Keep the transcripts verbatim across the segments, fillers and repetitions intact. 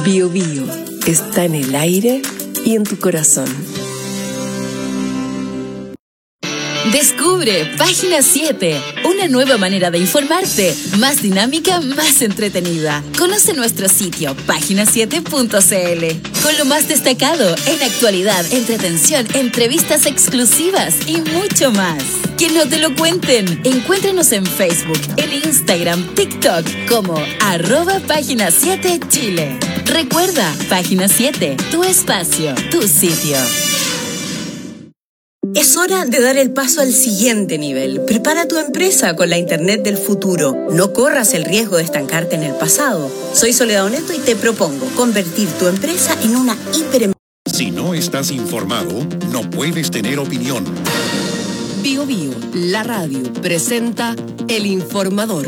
Bio Bio está en el aire y en tu corazón. Descubre Página siete, una nueva manera de informarte, más dinámica, más entretenida. Conoce nuestro sitio página siete punto c l con lo más destacado en actualidad, entretención, entrevistas exclusivas y mucho más. Que no te lo cuenten. Encuéntranos en Facebook, en Instagram, TikTok como arroba Página siete Chile. Recuerda, Página siete, tu espacio, tu sitio. Es hora de dar el paso al siguiente nivel. Prepara tu empresa con la Internet del futuro. No corras el riesgo de estancarte en el pasado. Soy Soledad Oneto y te propongo convertir tu empresa en una hiperempresa. Si no estás informado, no puedes tener opinión. Bio Bio, la radio, presenta El Informador.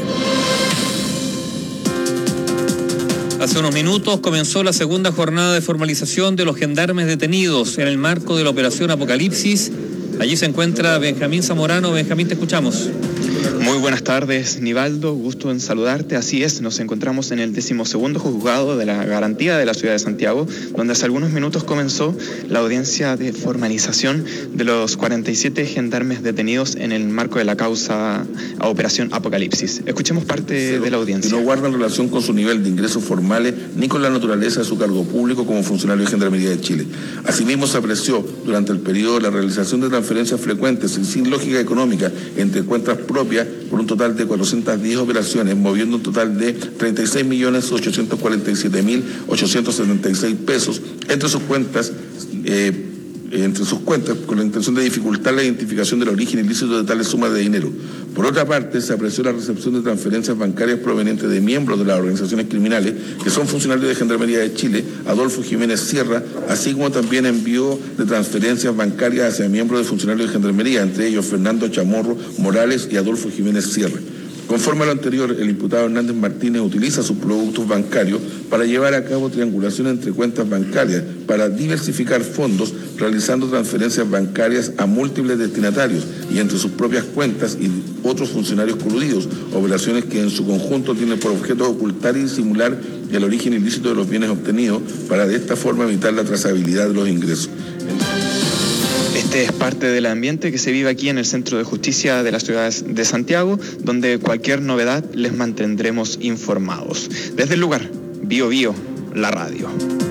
Hace unos minutos comenzó la segunda jornada de formalización de los gendarmes detenidos en el marco de la Operación Apocalipsis. Allí se encuentra Benjamín Zamorano. Benjamín, te escuchamos. Muy buenas tardes, Nivaldo, gusto en saludarte. Así es, nos encontramos en el decimosegundo juzgado de la garantía de la ciudad de Santiago, donde hace algunos minutos comenzó la audiencia de formalización de los cuarenta y siete gendarmes detenidos en el marco de la causa a Operación Apocalipsis. Escuchemos parte de la audiencia. Que no guardan relación con su nivel de ingresos formales ni con la naturaleza de su cargo público como funcionario de Gendarmería de Chile. Asimismo, se apreció durante el periodo la realización de transferencias frecuentes y sin lógica económica entre cuentas propias por un total de cuatrocientas diez operaciones, moviendo un total de treinta y seis millones ochocientos cuarenta y siete mil ochocientos setenta y seis pesos entre sus cuentas, eh, entre sus cuentas, con la intención de dificultar la identificación del origen ilícito de tales sumas de dinero. Por otra parte, se apreció la recepción de transferencias bancarias provenientes de miembros de las organizaciones criminales que son funcionarios de Gendarmería de Chile, Adolfo Jiménez Sierra, así como también envío de transferencias bancarias hacia miembros de funcionarios de Gendarmería, entre ellos Fernando Chamorro Morales y Adolfo Jiménez Sierra. Conforme a lo anterior, el imputado Hernández Martínez utiliza sus productos bancarios para llevar a cabo triangulación entre cuentas bancarias, para diversificar fondos, realizando transferencias bancarias a múltiples destinatarios y entre sus propias cuentas y otros funcionarios coludidos, operaciones que en su conjunto tienen por objeto ocultar y disimular el origen ilícito de los bienes obtenidos, para de esta forma evitar la trazabilidad de los ingresos. Este es parte del ambiente que se vive aquí en el Centro de Justicia de la ciudad de Santiago, donde cualquier novedad les mantendremos informados. Desde el lugar, Bio Bio, la radio.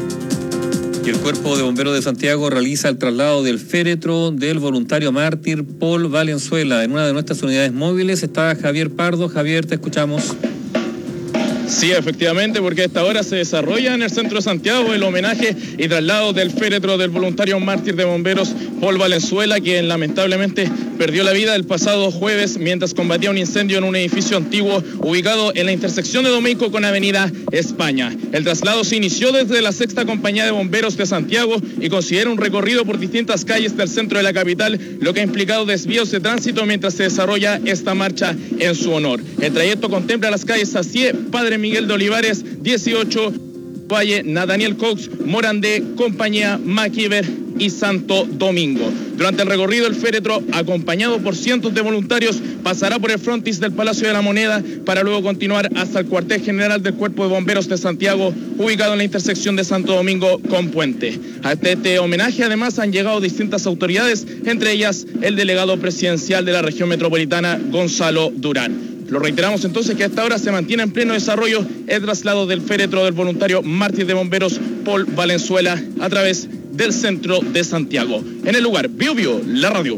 Y el Cuerpo de Bomberos de Santiago realiza el traslado del féretro del voluntario mártir Paul Valenzuela. En una de nuestras unidades móviles está Javier Pardo. Javier, te escuchamos. Sí, efectivamente, porque a esta hora se desarrolla en el centro de Santiago el homenaje y traslado del féretro del voluntario mártir de bomberos Paul Valenzuela, quien lamentablemente perdió la vida el pasado jueves mientras combatía un incendio en un edificio antiguo ubicado en la intersección de Domeico con Avenida España. El traslado se inició desde la sexta compañía de bomberos de Santiago y considera un recorrido por distintas calles del centro de la capital, lo que ha implicado desvíos de tránsito mientras se desarrolla esta marcha en su honor. El trayecto contempla las calles Acié, Padre Miguel de Olivares, dieciocho, Valle, Nathaniel Cox, Morandé, Compañía, Maquiver y Santo Domingo. Durante el recorrido, el féretro, acompañado por cientos de voluntarios, pasará por el frontis del Palacio de la Moneda para luego continuar hasta el cuartel general del Cuerpo de Bomberos de Santiago, ubicado en la intersección de Santo Domingo con Puente. A este homenaje además han llegado distintas autoridades, entre ellas el delegado presidencial de la región metropolitana, Gonzalo Durán. Lo reiteramos entonces que a esta hora se mantiene en pleno desarrollo el traslado del féretro del voluntario mártir de bomberos Paul Valenzuela a través del centro de Santiago. En el lugar, Bio Bio, la radio.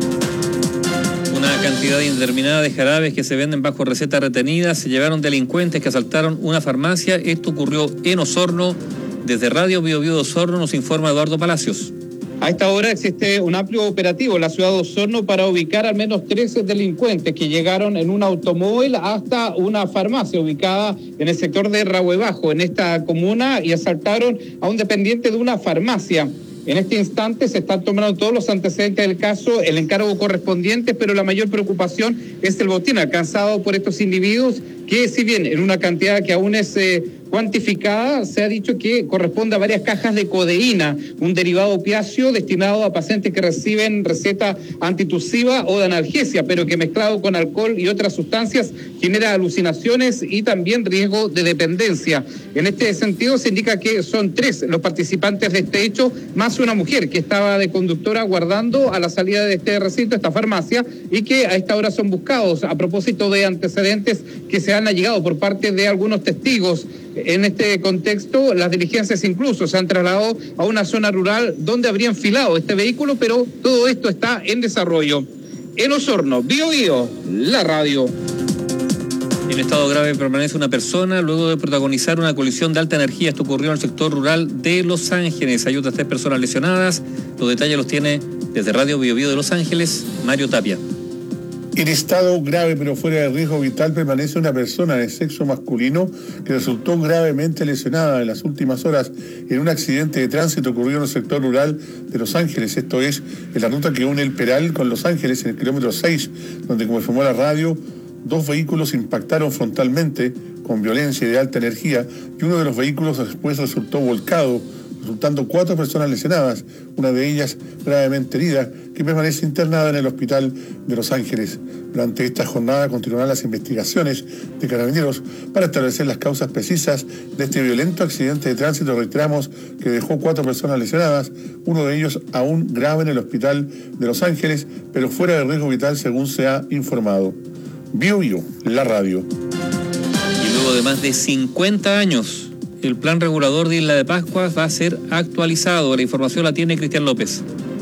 Una cantidad indeterminada de jarabes que se venden bajo receta retenida se llevaron delincuentes que asaltaron una farmacia. Esto ocurrió en Osorno. Desde Radio Bio Bio de Osorno nos informa Eduardo Palacios. A esta hora existe un amplio operativo en la ciudad de Osorno para ubicar al menos trece delincuentes que llegaron en un automóvil hasta una farmacia ubicada en el sector de Rahue Bajo, en esta comuna, y asaltaron a un dependiente de una farmacia. En este instante se están tomando todos los antecedentes del caso, el encargo correspondiente, pero la mayor preocupación es el botín alcanzado por estos individuos que si bien en una cantidad que aún es eh, cuantificada, se ha dicho que corresponde a varias cajas de codeína, un derivado opiáceo destinado a pacientes que reciben receta antitusiva o de analgesia, pero que mezclado con alcohol y otras sustancias genera alucinaciones y también riesgo de dependencia. En este sentido se indica que son tres los participantes de este hecho, más una mujer que estaba de conductora aguardando a la salida de este recinto, esta farmacia, y que a esta hora son buscados a propósito de antecedentes que se han allegado por parte de algunos testigos. En este contexto, las diligencias incluso se han trasladado a una zona rural donde habría enfilado este vehículo, pero todo esto está en desarrollo. En Osorno, Bío Bío, la radio. En estado grave permanece una persona luego de protagonizar una colisión de alta energía. Esto ocurrió en el sector rural de Los Ángeles. Hay otras tres personas lesionadas. Los detalles los tiene desde Radio Bío Bío de Los Ángeles, Mario Tapia. En estado grave pero fuera de riesgo vital permanece una persona de sexo masculino que resultó gravemente lesionada en las últimas horas en un accidente de tránsito ocurrido en el sector rural de Los Ángeles. Esto es en la ruta que une el Peral con Los Ángeles en el kilómetro seis, donde, como informó la radio, dos vehículos impactaron frontalmente con violencia y de alta energía y uno de los vehículos después resultó volcado, resultando cuatro personas lesionadas, una de ellas gravemente herida, que permanece internada en el hospital de Los Ángeles. Durante esta jornada continuarán las investigaciones de Carabineros para establecer las causas precisas de este violento accidente de tránsito, reiteramos, que dejó cuatro personas lesionadas, uno de ellos aún grave en el hospital de Los Ángeles, pero fuera de riesgo vital según se ha informado. Bío Bío, la radio. Y luego de más de cincuenta años, el plan regulador de Isla de Pascua va a ser actualizado. La información la tiene Cristian López.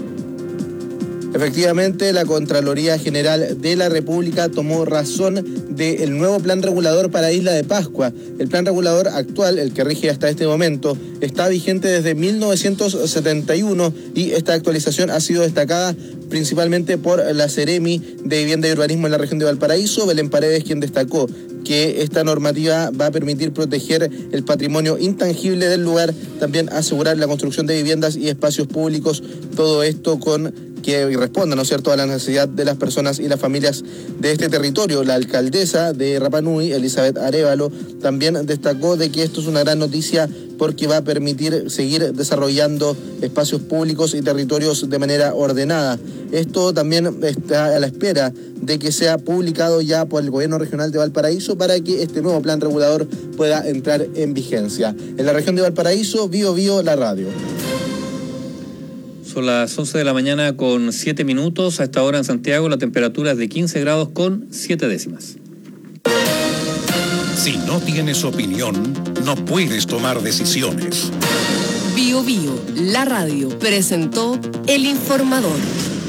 Efectivamente, la Contraloría General de la República tomó razón del nuevo plan regulador para Isla de Pascua. El plan regulador actual, el que rige hasta este momento, está vigente desde mil novecientos setenta y uno y esta actualización ha sido destacada principalmente por la Seremi de Vivienda y Urbanismo en la región de Valparaíso, Belén Paredes, quien destacó que esta normativa va a permitir proteger el patrimonio intangible del lugar, también asegurar la construcción de viviendas y espacios públicos, todo esto con que responda, ¿no es cierto?, a la necesidad de las personas y las familias de este territorio. La alcaldesa de Rapa Nui, Elizabeth Arévalo, también destacó de que esto es una gran noticia porque va a permitir seguir desarrollando espacios públicos y territorios de manera ordenada. Esto también está a la espera de que sea publicado ya por el gobierno regional de Valparaíso para que este nuevo plan regulador pueda entrar en vigencia. En la región de Valparaíso, Bío Bío, la radio. Son las once de la mañana con siete minutos. A esta hora en Santiago la temperatura es de quince grados con siete décimas. Si no tienes opinión, no puedes tomar decisiones. Bío Bío, la radio, presentó El Informador.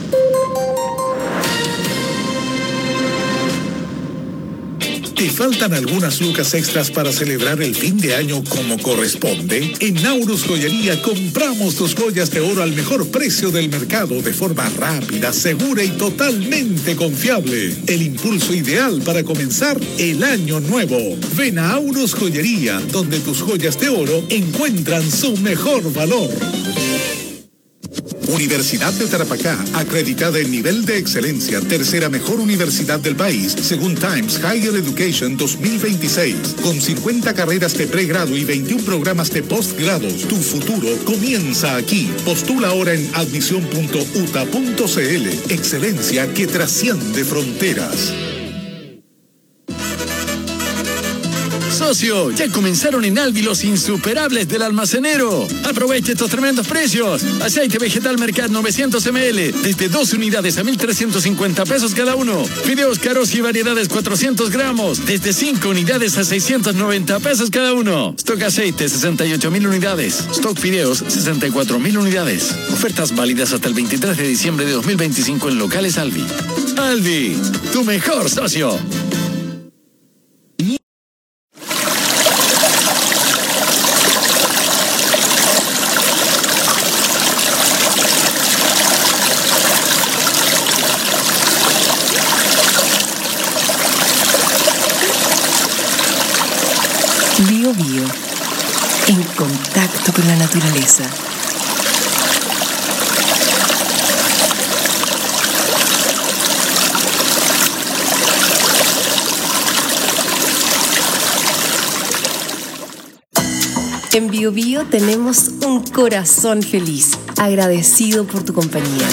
¿Te faltan algunas lucas extras para celebrar el fin de año como corresponde? En Naurus Joyería compramos tus joyas de oro al mejor precio del mercado de forma rápida, segura y totalmente confiable. El impulso ideal para comenzar el año nuevo. Ven a Naurus Joyería, donde tus joyas de oro encuentran su mejor valor. Universidad de Tarapacá, acreditada en nivel de excelencia, tercera mejor universidad del país, según Times Higher Education dos mil veintiséis, con cincuenta carreras de pregrado y veintiún programas de postgrado. Tu futuro comienza aquí. Postula ahora en admisión punto u t a punto c l. Excelencia que trasciende fronteras. Socio, ya comenzaron en Alvi los insuperables del almacenero. Aproveche estos tremendos precios. Aceite vegetal Mercat novecientos mililitros desde dos unidades a mil trescientos cincuenta pesos cada uno. Fideos caros y variedades cuatrocientos gramos desde cinco unidades a seiscientos noventa pesos cada uno. Stock aceite sesenta y ocho mil unidades. Stock fideos sesenta y cuatro mil unidades. Ofertas válidas hasta el veintitrés de diciembre de dos mil veinticinco en locales Alvi. Alvi, tu mejor socio. Bío Bío, en contacto con la naturaleza. En Bio Bio tenemos un corazón feliz, agradecido por tu compañía.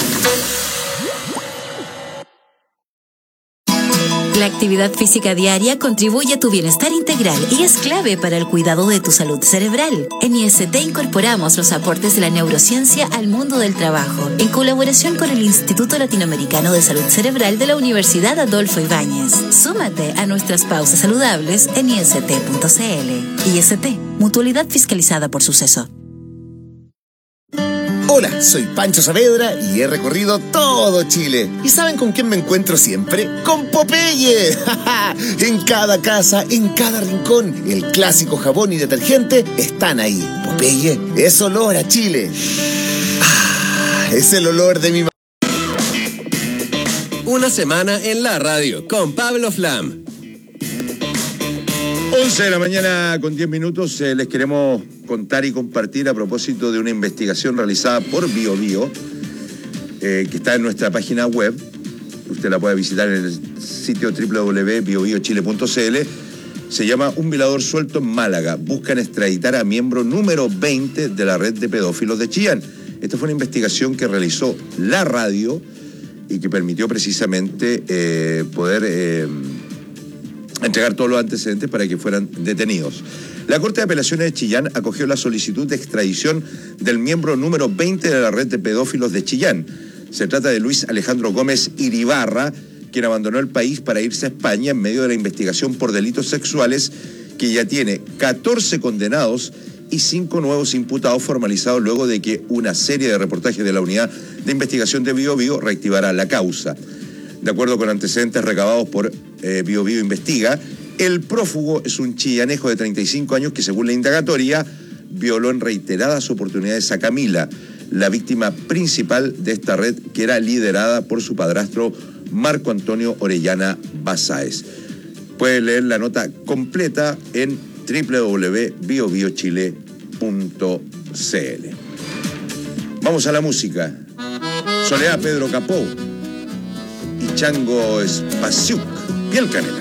La actividad física diaria contribuye a tu bienestar integral y es clave para el cuidado de tu salud cerebral. En I S T incorporamos los aportes de la neurociencia al mundo del trabajo, en colaboración con el Instituto Latinoamericano de Salud Cerebral de la Universidad Adolfo Ibáñez. Súmate a nuestras pausas saludables en I S T punto C L. I S T, mutualidad fiscalizada por Suceso. Hola, soy Pancho Saavedra y he recorrido todo Chile. ¿Y saben con quién me encuentro siempre? ¡Con Popeye! En cada casa, en cada rincón, el clásico jabón y detergente están ahí. Popeye es olor a Chile. Ah, es el olor de mi mamá. Una semana en la radio con Pablo Flam. once de la mañana con diez minutos, eh, les queremos contar y compartir a propósito de una investigación realizada por Bio Bio, eh, que está en nuestra página web. Usted la puede visitar en el sitio doble u doble u doble u punto bio bio chile punto c l. Se llama Un violador suelto en Málaga. Buscan extraditar a miembro número veinte de la red de pedófilos de Chillán. Esta fue una investigación que realizó la radio y que permitió precisamente eh, poder... Eh, entregar todos los antecedentes para que fueran detenidos. La Corte de Apelaciones de Chillán acogió la solicitud de extradición del miembro número veinte de la red de pedófilos de Chillán. Se trata de Luis Alejandro Gómez Iribarra, quien abandonó el país para irse a España en medio de la investigación por delitos sexuales, que ya tiene catorce condenados y cinco nuevos imputados formalizados luego de que una serie de reportajes de la Unidad de Investigación de Bio Bio reactivara la causa. De acuerdo con antecedentes recabados por eh, Bio Bio Investiga, el prófugo es un chillanejo de treinta y cinco años que, según la indagatoria, violó en reiteradas oportunidades a Camila, la víctima principal de esta red, que era liderada por su padrastro Marco Antonio Orellana Basáez. Puede leer la nota completa en doble u doble u doble u punto bio bio chile punto c l. Vamos a la música. Soledad Pedro Capó y Chango Spasiuk, Piel Canela.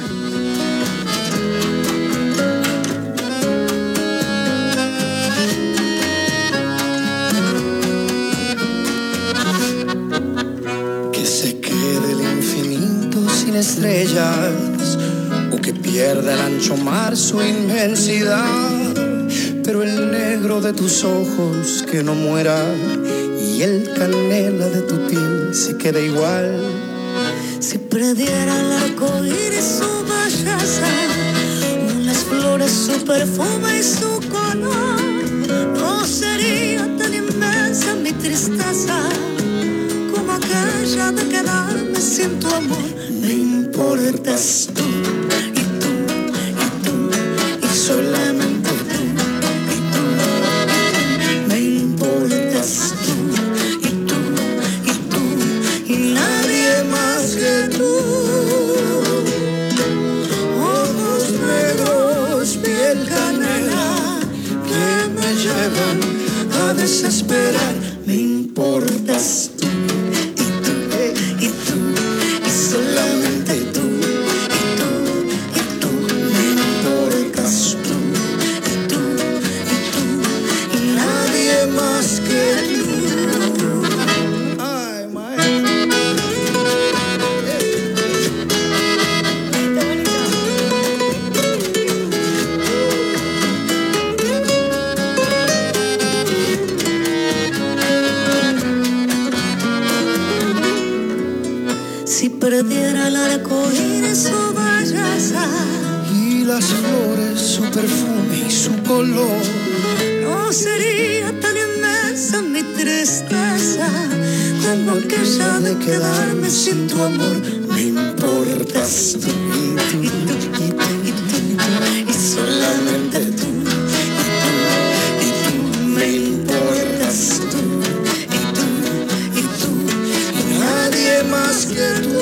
Que se quede el infinito sin estrellas, o que pierda el ancho mar su inmensidad, pero el negro de tus ojos que no muera y el canela de tu piel se quede igual. Si perdiera el arco iris su belleza, las flores su perfume y su color, no sería tan inmensa mi tristeza como aquella de quedarme sin tu amor. Me importas tú, y tú, y tú, y solamente tú, y tú. Me importas tú, y tú, y tú, y nadie más que tú. Ojos negros, piel canela, que me llevan a desesperar. Me importas tú, y tú, y tú, y solamente tú, y tú, y tú. Me importas tú, y tú, y tú, y nadie más que tú. Ay, si perdiera el arco iris su belleza Y las flores su perfume y su color, no sería tan inmensa mi tristeza como aquella de quedarme sin tu amor. Me importas tú, y tú, y tú, y tú, y tú, y solamente tú, y tú, y tú. Me importas tú, y tú, y tú, y nadie más que tú.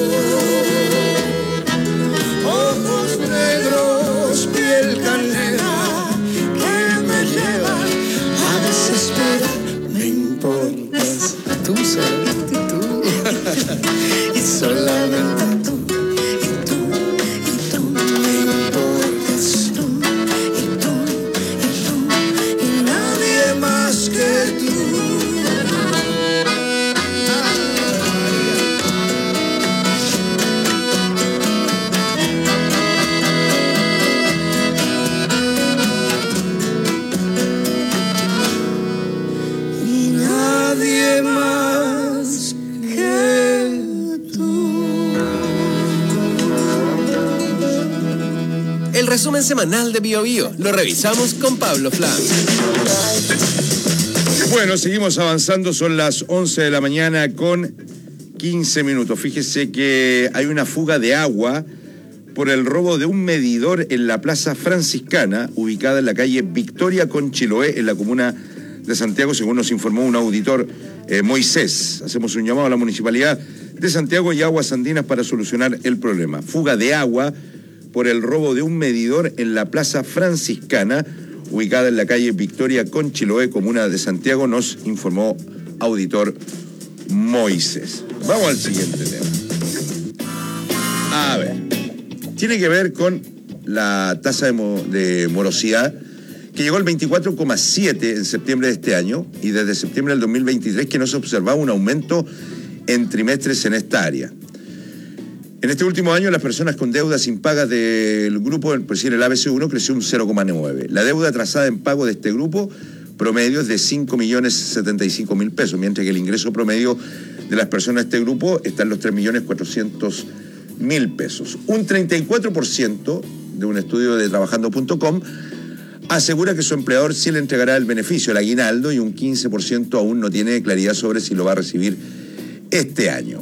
Ojos negros, piel canela, que me llevan a desesperar. Me importas tú, solamente tú, y solamente tú, y tú, y tú. resumen semanal de Bio Bio. Lo revisamos con Pablo Flam. Bueno, seguimos avanzando, son las once de la mañana con quince minutos. Fíjese que hay una fuga de agua por el robo de un medidor en la Plaza Franciscana, ubicada en la calle Victoria con Chiloé, en la comuna de Santiago, según nos informó un auditor, eh, Moisés. Hacemos un llamado a la Municipalidad de Santiago y Aguas Andinas para solucionar el problema. Fuga de agua por el robo de un medidor en la Plaza Franciscana, ubicada en la calle Victoria con Chiloé, comuna de Santiago, nos informó auditor Moisés. Vamos al siguiente tema. A ver, tiene que ver con la tasa de, mo de morosidad, que llegó al veinticuatro coma siete en septiembre de este año, y desde septiembre del dos mil veintitrés que no se observaba un aumento en trimestres en esta área. En este último año, las personas con deudas impagas del grupo, por decir el A B C uno, creció un cero coma nueve. La deuda atrasada en pago de este grupo promedio es de cinco millones setenta y cinco mil pesos, mientras que el ingreso promedio de las personas de este grupo está en los tres millones cuatrocientos mil pesos. Un treinta y cuatro por ciento de un estudio de trabajando punto com asegura que su empleador sí le entregará el beneficio, el aguinaldo, y un quince por ciento aún no tiene claridad sobre si lo va a recibir este año.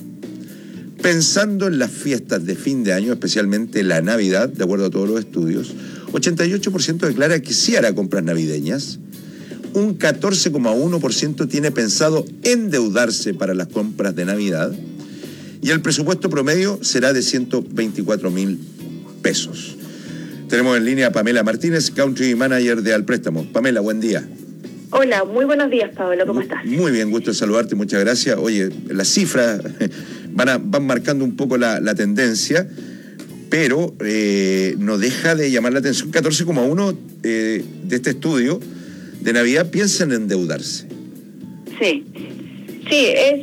Pensando en las fiestas de fin de año, especialmente la Navidad, de acuerdo a todos los estudios, ochenta y ocho por ciento declara que sí hará compras navideñas, un catorce coma uno por ciento tiene pensado endeudarse para las compras de Navidad, y el presupuesto promedio será de ciento veinticuatro mil pesos. Tenemos en línea a Pamela Martínez, Country Manager de Alpréstamo. Pamela, buen día. Hola, muy buenos días, Pablo, ¿cómo estás? Muy bien, gusto de saludarte, muchas gracias. Oye, las cifras van, a, van marcando un poco la, la tendencia, pero eh, no deja de llamar la atención. catorce coma uno eh, de este estudio de Navidad piensan en endeudarse. Sí, sí, es,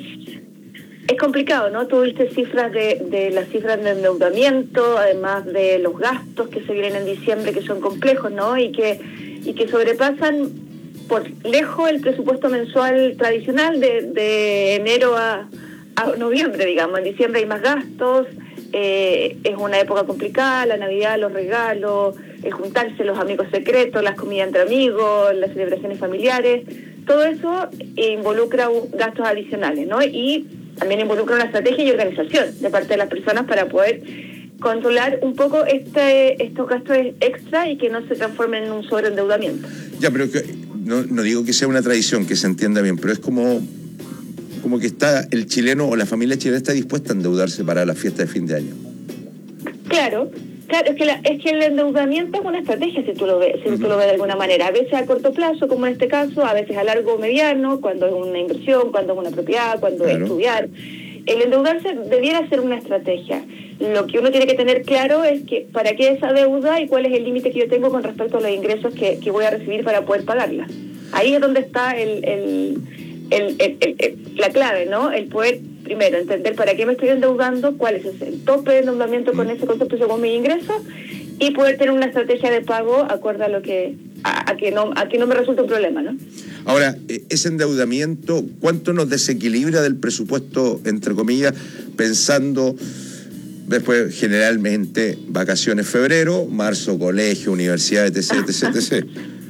es complicado, ¿no? Tuviste cifras de, de las cifras de endeudamiento, además de los gastos que se vienen en diciembre, que son complejos, ¿no? Y que, y que sobrepasan por lejos el presupuesto mensual tradicional de, de enero a, a noviembre, digamos. En diciembre hay más gastos, eh, es una época complicada, la Navidad, los regalos, el juntarse, los amigos secretos, las comidas entre amigos, las celebraciones familiares, todo eso involucra gastos adicionales, ¿no? Y también involucra una estrategia y organización de parte de las personas para poder controlar un poco este, estos gastos extra y que no se transformen en un sobreendeudamiento. Ya, pero que, no, no digo que sea una tradición, que se entienda bien, pero es como, como que está el chileno o la familia chilena está dispuesta a endeudarse para la fiesta de fin de año. Claro, claro, es que, la, es que el endeudamiento es una estrategia, si tú lo ves, si uh-huh. tú lo ves de alguna manera. A veces a corto plazo, como en este caso, a veces a largo o mediano, cuando es una inversión, cuando es una propiedad, cuando claro. es estudiar. El endeudarse debiera ser una estrategia. Lo que uno tiene que tener claro es que para qué esa deuda y cuál es el límite que yo tengo con respecto a los ingresos que, que voy a recibir para poder pagarla. Ahí es donde está el, el, el, el, el, el, la clave, ¿no? El poder, primero, entender para qué me estoy endeudando, cuál es el tope de endeudamiento con ese concepto según mis ingresos, y poder tener una estrategia de pago acorde a lo que a, a que no a que no me resulte un problema, ¿no? Ahora, ese endeudamiento, ¿cuánto nos desequilibra del presupuesto, entre comillas, pensando después generalmente vacaciones febrero, marzo, colegio, universidad, etc, etc, etcétera?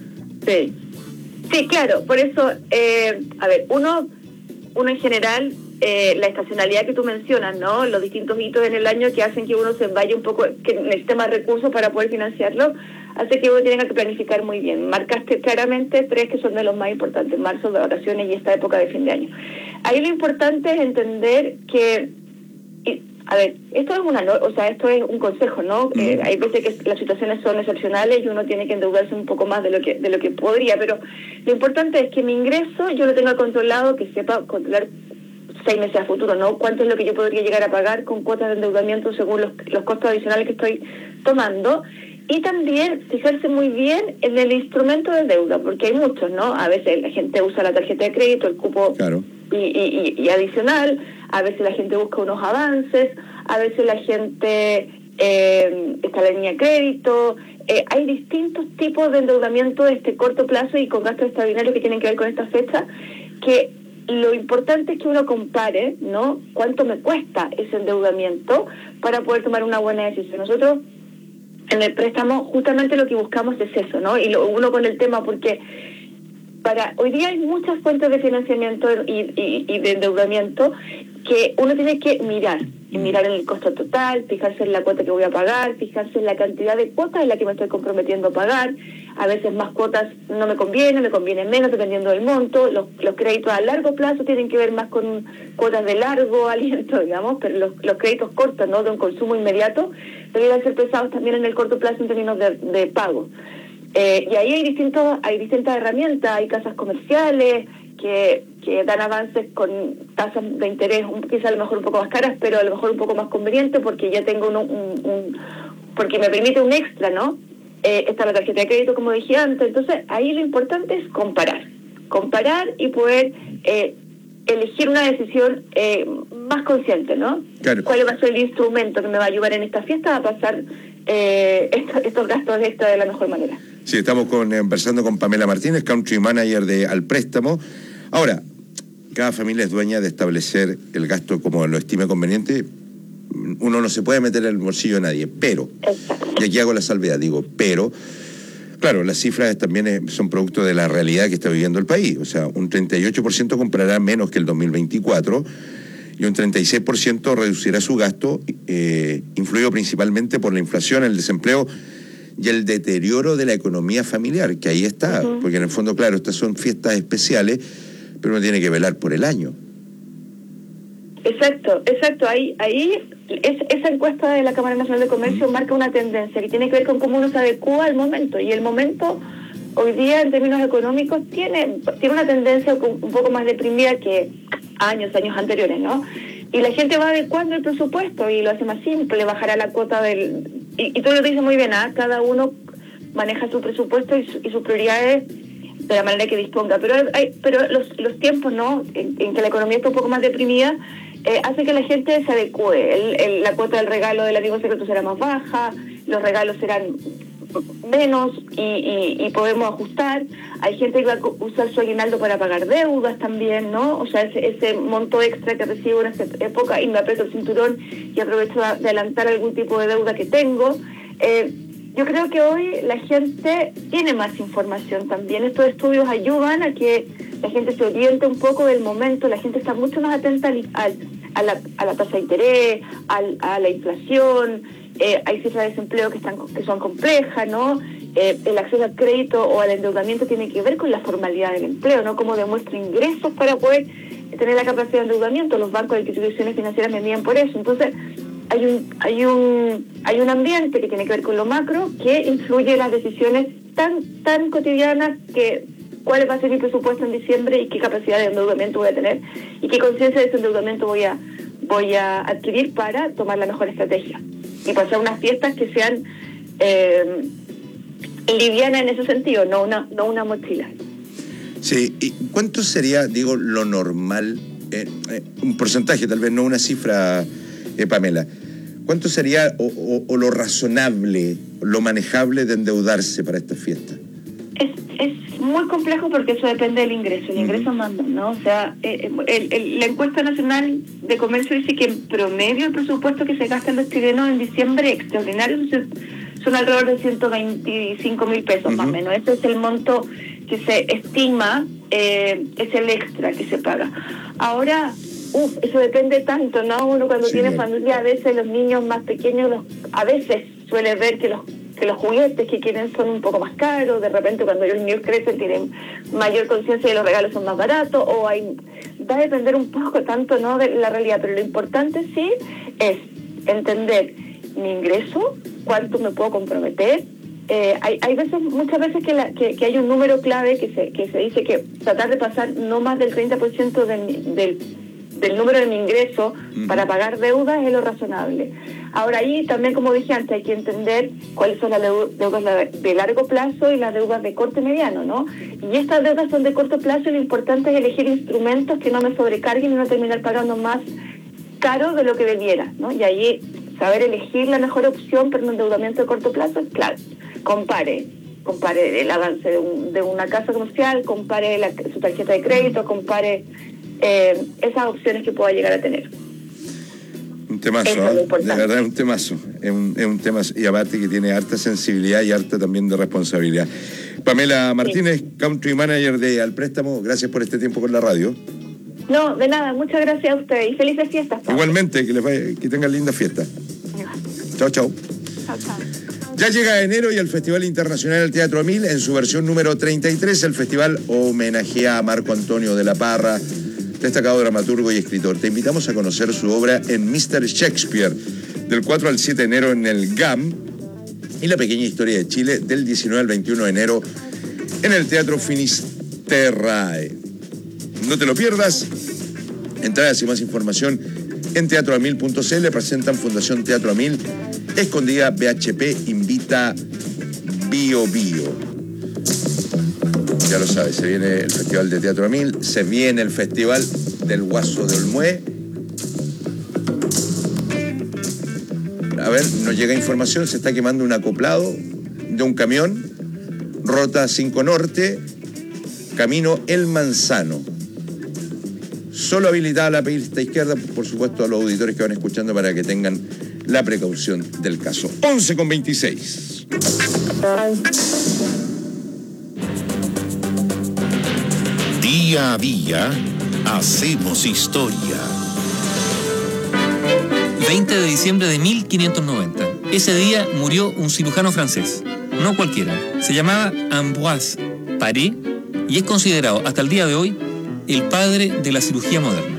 Sí, sí, claro, por eso, eh, a ver, uno, uno en general, eh, la estacionalidad que tú mencionas, ¿no? Los distintos hitos en el año que hacen que uno se vaya un poco, que necesite más recursos para poder financiarlo, hace que uno tenga que planificar muy bien. Marcaste claramente tres que son de los más importantes, marzo, de vacaciones y esta época de fin de año. Ahí lo importante es entender que, y, a ver, esto es una, o sea, esto es un consejo, ¿no? Mm. Eh, hay veces que las situaciones son excepcionales y uno tiene que endeudarse un poco más de lo que de lo que podría, pero lo importante es que mi ingreso yo lo tenga controlado, que sepa controlar seis meses a futuro, ¿no? Cuánto es lo que yo podría llegar a pagar con cuotas de endeudamiento según los, los costos adicionales que estoy tomando. Y también fijarse muy bien en el instrumento de deuda, porque hay muchos, ¿no? A veces la gente usa la tarjeta de crédito, el cupo claro. y, y, y, y adicional, a veces la gente busca unos avances, a veces la gente eh, está la línea de crédito. Eh, hay distintos tipos de endeudamiento de este corto plazo y con gastos extraordinarios que tienen que ver con esta fecha, que lo importante es que uno compare, ¿no? Cuánto me cuesta ese endeudamiento para poder tomar una buena decisión. Nosotros en el préstamo justamente lo que buscamos es eso, ¿no? Y lo uno con el tema, porque para hoy día hay muchas fuentes de financiamiento y, y, y de endeudamiento que uno tiene que mirar, y mirar en el costo total, fijarse en la cuota que voy a pagar, fijarse en la cantidad de cuotas en la que me estoy comprometiendo a pagar. A veces más cuotas no me conviene, me conviene menos dependiendo del monto. Los, los créditos a largo plazo tienen que ver más con cuotas de largo aliento, digamos, pero los, los créditos cortos, ¿no?, de un consumo inmediato, deberían ser pensados también en el corto plazo en términos de, de pago. Eh, y ahí hay distintos, hay distintas herramientas, hay casas comerciales que, que dan avances con tasas de interés quizá a lo mejor un poco más caras, pero a lo mejor un poco más conveniente porque ya tengo un, un, un porque me permite un extra, ¿no? Eh, está la tarjeta de crédito, como dije antes. Entonces ahí lo importante es comparar, comparar y poder eh, elegir una decisión eh, más consciente, ¿no? Claro. ¿Cuál va a ser el instrumento que me va a ayudar en esta fiesta a pasar eh, estos, estos gastos extra de la mejor manera? Sí, estamos con, conversando con Pamela Martínez, Country Manager de Al Préstamo. Ahora, cada familia es dueña de establecer el gasto como lo estime conveniente. Uno no se puede meter en el bolsillo de nadie, pero, y aquí hago la salvedad, digo, pero, claro, las cifras también son producto de la realidad que está viviendo el país. O sea, un treinta y ocho por ciento comprará menos que el dos mil veinticuatro y un treinta y seis por ciento reducirá su gasto, eh, influido principalmente por la inflación, el desempleo y el deterioro de la economía familiar, que ahí está, uh-huh. porque en el fondo, claro, estas son fiestas especiales, pero uno tiene que velar por el año. Exacto, exacto. Ahí, ahí es, esa encuesta de la Cámara Nacional de Comercio uh-huh. marca una tendencia que tiene que ver con cómo uno se adecúa al momento, y el momento hoy día en términos económicos tiene, tiene una tendencia un poco más deprimida que años, años anteriores, ¿no? Y la gente va adecuando el presupuesto y lo hace más simple, bajará la cuota del... Y, y tú lo dices muy bien, ¿ah? Cada uno maneja su presupuesto y, su, y sus prioridades de la manera que disponga. Pero hay, pero los, los tiempos, ¿no?, en, en que la economía está un poco más deprimida, eh, hace que la gente se adecue. El, el, la cuota del regalo del amigo secreto será más baja, los regalos serán menos y, y, y podemos ajustar. Hay gente que va a usar su aguinaldo para pagar deudas también, ¿no? O sea, ese, ese monto extra que recibo en esta época y me aprieto el cinturón y aprovecho de adelantar algún tipo de deuda que tengo. Eh, yo creo que hoy la gente tiene más información también. Estos estudios ayudan a que la gente se oriente un poco del momento. La gente está mucho más atenta al, al, a, la, a la tasa de interés, al, a la inflación. Eh, hay cifras de desempleo que están que son complejas, ¿no? Eh, el acceso al crédito o al endeudamiento tiene que ver con la formalidad del empleo, ¿no? Cómo demuestro ingresos para poder tener la capacidad de endeudamiento. Los bancos y instituciones financieras me miden por eso. Entonces, hay un hay un hay un ambiente que tiene que ver con lo macro que influye en las decisiones tan tan cotidianas que cuál va a ser mi presupuesto en diciembre y qué capacidad de endeudamiento voy a tener y qué conciencia de ese endeudamiento voy a voy a adquirir para tomar la mejor estrategia y pasar unas fiestas que sean eh, livianas en ese sentido, no una no una mochila. Sí, ¿y cuánto sería, digo, lo normal, eh, eh, un porcentaje, tal vez no una cifra, eh, Pamela, cuánto sería o, o, o lo razonable, lo manejable de endeudarse para esta fiesta? Es, es muy complejo porque eso depende del ingreso, el ingreso manda, ¿no? O sea, eh, el, el, la encuesta nacional de comercio dice que en promedio el presupuesto que se gasta en los chilenos en diciembre extraordinario son alrededor de ciento veinticinco mil pesos, uh-huh. más o menos. Ese es el monto que se estima, eh, es el extra que se paga. Ahora, uff, eso depende tanto, ¿no? Uno cuando sí, tiene claro. familia, a veces los niños más pequeños, los, a veces suele ver que los que los juguetes que quieren son un poco más caros, de repente cuando los niños crecen tienen mayor conciencia y los regalos son más baratos, o hay, va a depender un poco tanto, ¿no?, de la realidad, pero lo importante sí es entender mi ingreso, cuánto me puedo comprometer. Eh, hay, hay veces, muchas veces que, la, que, que hay un número clave que se que se dice que tratar de pasar no más del treinta por ciento del, del, del número de mi ingreso uh-huh. para pagar deudas es lo razonable. Ahora ahí también, como dije antes, hay que entender cuáles son las deudas de largo plazo y las deudas de corto y mediano, ¿no? Y estas deudas son de corto plazo y lo importante es elegir instrumentos que no me sobrecarguen y no terminar pagando más caro de lo que debiera, ¿no? Y ahí saber elegir la mejor opción para un endeudamiento de corto plazo, claro, compare, compare el avance de, un, de una casa comercial, compare la, su tarjeta de crédito, compare eh, esas opciones que pueda llegar a tener. un temazo, Eso es lo ¿eh? De importante. verdad es un temazo. Es un, es un temazo. Y aparte que tiene harta sensibilidad y harta también de responsabilidad. Pamela Martínez, Country Manager de Al Préstamo, gracias por este tiempo con la radio. No, de nada, muchas gracias a ustedes y felices fiestas. Pablo. Igualmente, que les vaya, que tengan linda fiesta. Chao, chao. Chao, chao. Ya llega enero y el Festival Internacional del Teatro Mil, en su versión número treinta y tres, el festival homenajea a Marco Antonio de la Parra, destacado dramaturgo y escritor. Te invitamos a conocer su obra en míster Shakespeare, del cuatro al siete de enero en el G A M, y La Pequeña Historia de Chile, del diecinueve al veintiuno de enero en el Teatro Finisterrae. No te lo pierdas. Entradas y más información en teatro a mil punto c l. Presentan Fundación Teatro a Mil, Escondida, B H P invita, Bio Bio. Ya lo sabes, se viene el Festival de Teatro a Mil, se viene el Festival del Guaso de Olmué. A ver, nos llega información, se está quemando un acoplado de un camión, Rota cinco Norte, camino El Manzano. Solo habilitada la pista izquierda, por supuesto, a los auditores que van escuchando para que tengan la precaución del caso. once con veintiséis. Día a día, hacemos historia. veinte de diciembre de mil quinientos noventa. Ese día murió un cirujano francés, no cualquiera. Se llamaba Ambroise Paré y es considerado hasta el día de hoy el padre de la cirugía moderna.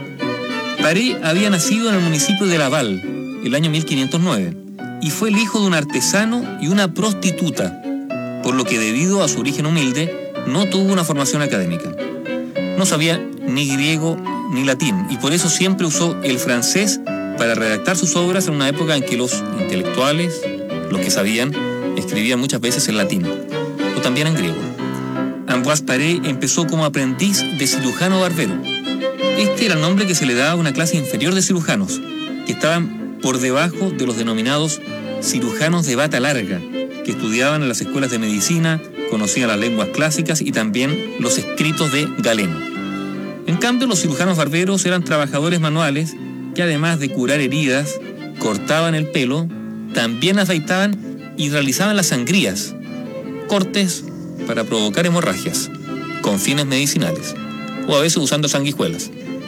Paré había nacido en el municipio de Laval el año mil quinientos nueve y fue el hijo de un artesano y una prostituta, por lo que debido a su origen humilde no tuvo una formación académica. No sabía ni griego ni latín y por eso siempre usó el francés para redactar sus obras en una época en que los intelectuales, los que sabían, escribían muchas veces en latín o también en griego. Ambroise Paré empezó como aprendiz de cirujano barbero. Este era el nombre que se le daba a una clase inferior de cirujanos, que estaban por debajo de los denominados cirujanos de bata larga, que estudiaban en las escuelas de medicina, conocían las lenguas clásicas y también los escritos de Galeno. En cambio, los cirujanos barberos eran trabajadores manuales que además de curar heridas, cortaban el pelo, también afeitaban y realizaban las sangrías, cortes para provocar hemorragias, con fines medicinales, o a veces usando sanguijuelas.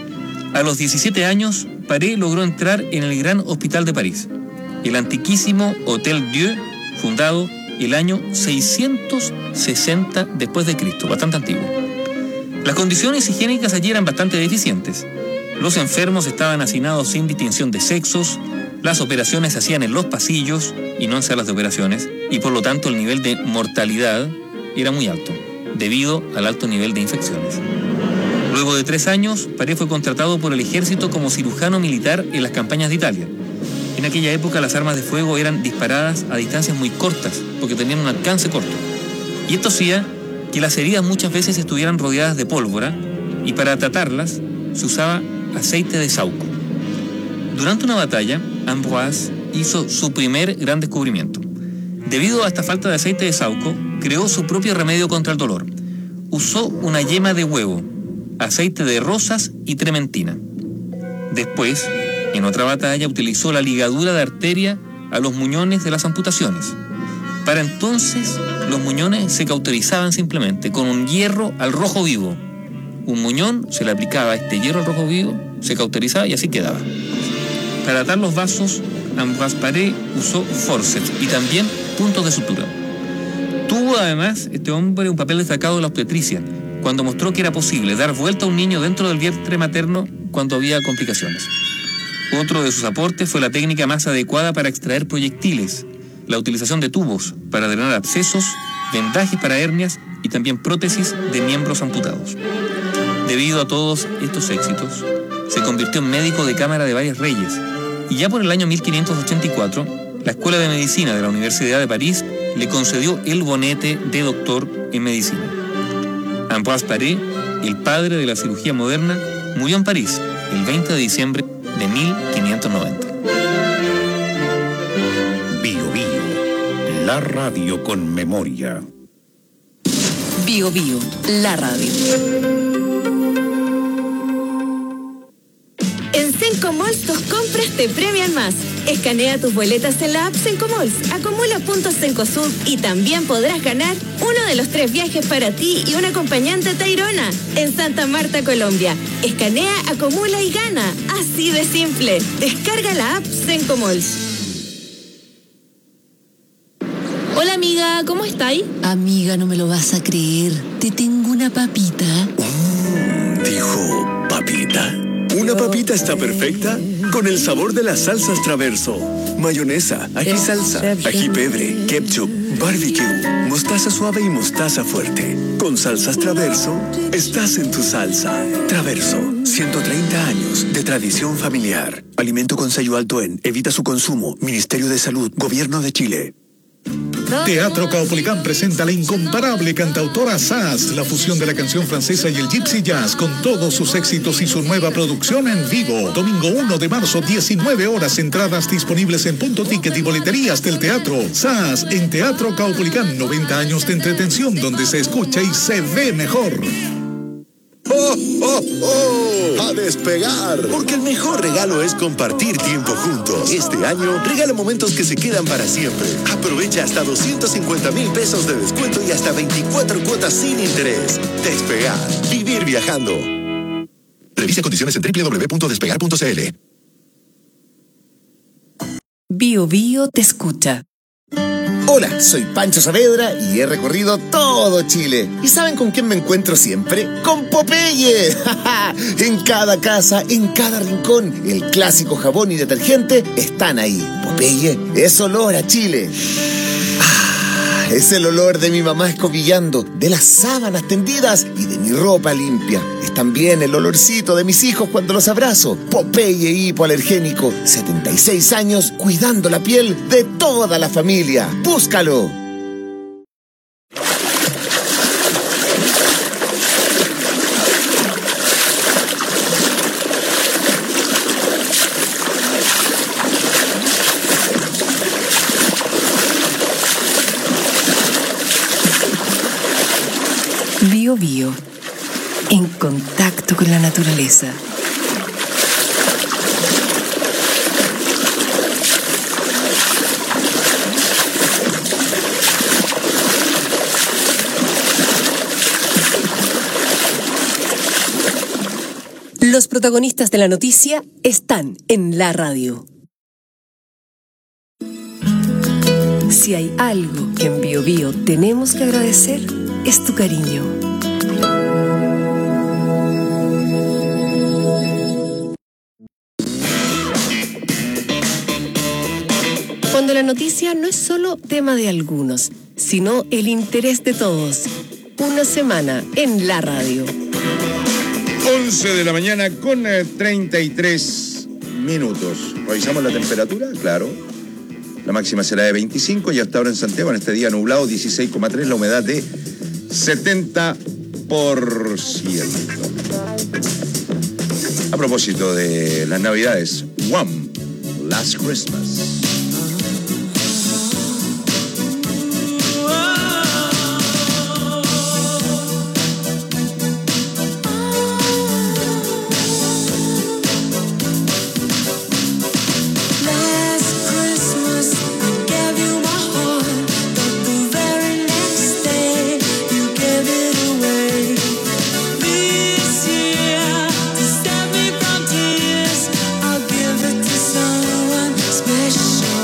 A los diecisiete años, Paré logró entrar en el Gran Hospital de París, el antiquísimo Hôtel Dieu, fundado el año seiscientos sesenta después de Cristo, bastante antiguo. Las condiciones higiénicas allí eran bastante deficientes. Los enfermos estaban hacinados sin distinción de sexos, las operaciones se hacían en los pasillos y no en salas de operaciones, y por lo tanto el nivel de mortalidad era muy alto, debido al alto nivel de infecciones. Luego de tres años, Paré fue contratado por el ejército como cirujano militar en las campañas de Italia. En aquella época las armas de fuego eran disparadas a distancias muy cortas, porque tenían un alcance corto. Y esto hacía que las heridas muchas veces estuvieran rodeadas de pólvora, y para tratarlas se usaba aceite de saúco. Durante una batalla, Ambroise hizo su primer gran descubrimiento. Debido a esta falta de aceite de saúco, creó su propio remedio contra el dolor. Usó una yema de huevo, aceite de rosas y trementina. Después, en otra batalla, utilizó la ligadura de arteria a los muñones de las amputaciones. Para entonces, los muñones se cauterizaban simplemente con un hierro al rojo vivo. Un muñón se le aplicaba este hierro al rojo vivo, se cauterizaba y así quedaba. Para atar los vasos, Ambroise Paré usó forceps y también puntos de sutura. Tuvo además este hombre un papel destacado en la obstetricia, cuando mostró que era posible dar vuelta a un niño dentro del vientre materno cuando había complicaciones. Otro de sus aportes fue la técnica más adecuada para extraer proyectiles, la utilización de tubos para drenar abscesos, vendajes para hernias y también prótesis de miembros amputados. Debido a todos estos éxitos, se convirtió en médico de cámara de varios reyes, y ya por el año mil quinientos ochenta y cuatro, la Escuela de Medicina de la Universidad de París le concedió el bonete de doctor en medicina. Ambroise Paré, el padre de la cirugía moderna, murió en París el veinte de diciembre de mil quinientos noventa. Bio Bio, la radio con memoria. Bio Bio, la radio. En Cenco Malls tus compras te te premian más. Escanea tus boletas en la app Sencomalls, acumula puntos Cencosud y también podrás ganar uno de los tres viajes para ti y un acompañante a Tayrona en Santa Marta, Colombia. Escanea, acumula y gana. Así de simple. Descarga la app Sencomalls. Hola amiga, ¿cómo estáis? Amiga, no me lo vas a creer. Te tengo una papita. Mm, dijo papita. Una papita está perfecta con el sabor de las salsas Traverso. Mayonesa, ají salsa, ají pebre, ketchup, barbecue, mostaza suave y mostaza fuerte. Con salsas Traverso, estás en tu salsa. Traverso, ciento treinta años de tradición familiar. Alimento con sello alto en Evita su consumo. Ministerio de Salud, Gobierno de Chile. Teatro Caupolicán presenta la incomparable cantautora Sass, la fusión de la canción francesa y el gypsy jazz con todos sus éxitos y su nueva producción en vivo. Domingo uno de marzo, diecinueve horas, entradas disponibles en Punto Ticket y boleterías del teatro. Sass en Teatro Caupolicán, noventa años de entretención donde se escucha y se ve mejor. ¡Oh, oh, oh! ¡A despegar! Porque el mejor regalo es compartir tiempo juntos. Este año, regala momentos que se quedan para siempre. Aprovecha hasta doscientos cincuenta mil pesos de descuento y hasta veinticuatro cuotas sin interés. Despegar. Vivir viajando. Revisa condiciones en doble u doble u doble u punto despegar punto c l. Bio Bio te escucha. Hola, soy Pancho Saavedra y he recorrido todo Chile. ¿Y saben con quién me encuentro siempre? ¡Con Popeye! En cada casa, en cada rincón, el clásico jabón y detergente están ahí. Popeye es olor a Chile. Ah, es el olor de mi mamá escobillando, de las sábanas tendidas y de mi ropa limpia. Es también el olorcito de mis hijos cuando los abrazo. Popeye hipoalergénico, setenta y seis años cuidando la piel de toda la familia. ¡Búscalo! Bio Bio, en contacto con la naturaleza. Los protagonistas de la noticia están en la radio. Si hay algo que en Bio Bio tenemos que agradecer, es tu cariño. Cuando la noticia no es solo tema de algunos, sino el interés de todos. Una semana en la radio. once de la mañana con eh, treinta y tres minutos. ¿Revisamos la temperatura? Claro. La máxima será de veinticinco y hasta ahora en Santiago, en este día nublado, dieciséis coma tres, la humedad de setenta por ciento. A propósito de las Navidades, One Last Christmas. Special.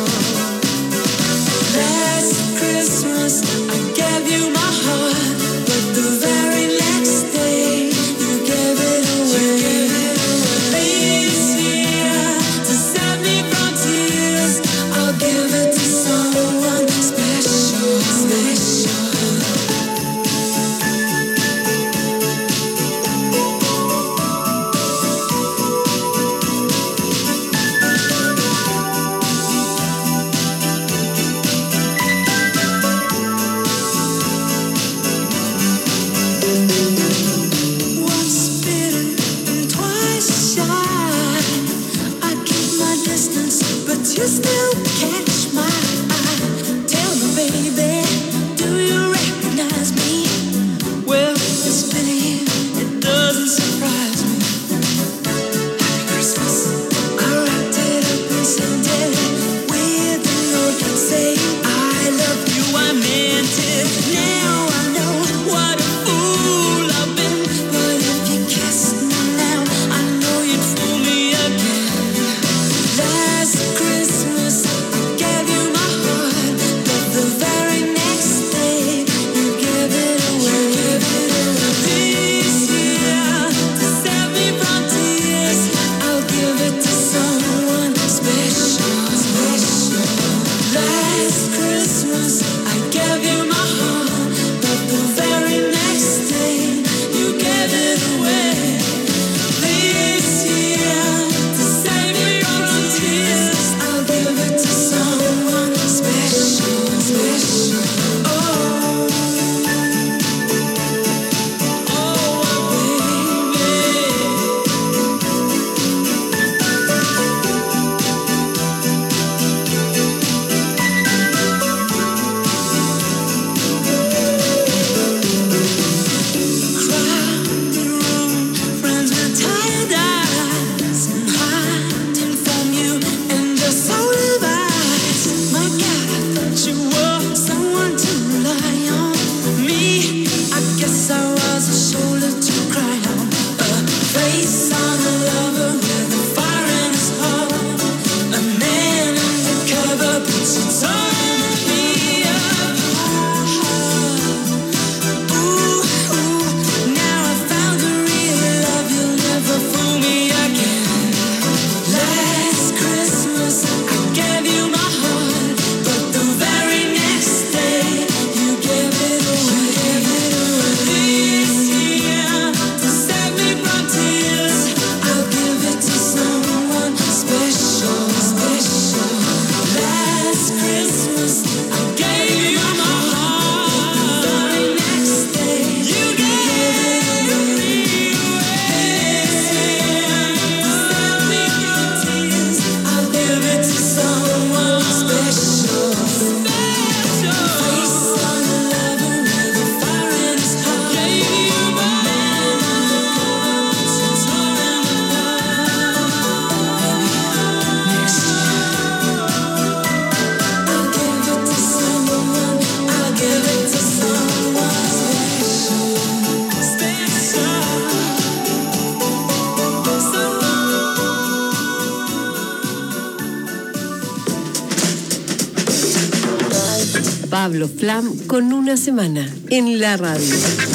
Pablo Flam con Una Semana en la radio.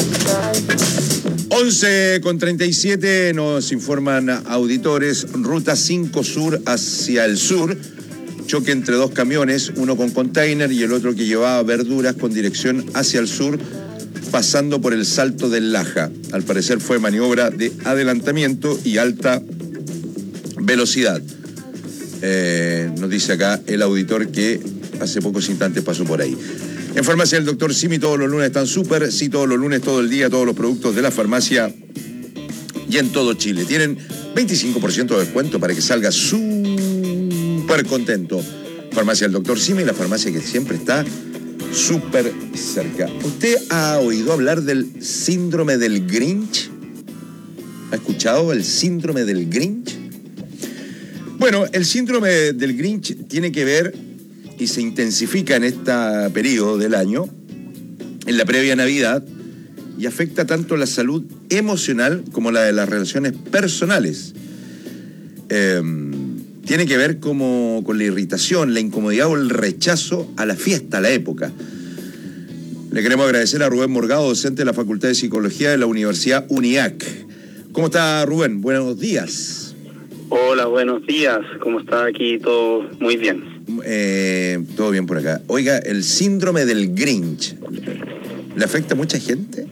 once con treinta y siete nos informan auditores. Ruta cinco Sur hacia el sur. Choque entre dos camiones, uno con container y el otro que llevaba verduras con dirección hacia el sur, pasando por el Salto del Laja. Al parecer fue maniobra de adelantamiento y alta velocidad. Eh, nos dice acá el auditor que hace pocos instantes pasó por ahí. En Farmacia del Doctor Simi todos los lunes están súper, sí, todos los lunes, todo el día, todos los productos de la farmacia y en todo Chile. Tienen veinticinco por ciento de descuento para que salga súper contento. Farmacia del Doctor Simi, la farmacia que siempre está súper cerca. ¿Usted ha oído hablar del síndrome del Grinch? ¿Ha escuchado el síndrome del Grinch? Bueno, el síndrome del Grinch tiene que ver y se intensifica en este periodo del año, en la previa Navidad, y afecta tanto la salud emocional como la de las relaciones personales. Eh, tiene que ver como con la irritación, la incomodidad o el rechazo a la fiesta, a la época. Le queremos agradecer a Rubén Morgado, docente de la Facultad de Psicología de la Universidad UNIAC. ¿Cómo está, Rubén? Buenos días. Hola, buenos días. ¿Cómo está aquí? Todo muy bien. Eh, todo bien por acá. Oiga, el síndrome del Grinch, ¿le afecta a mucha gente?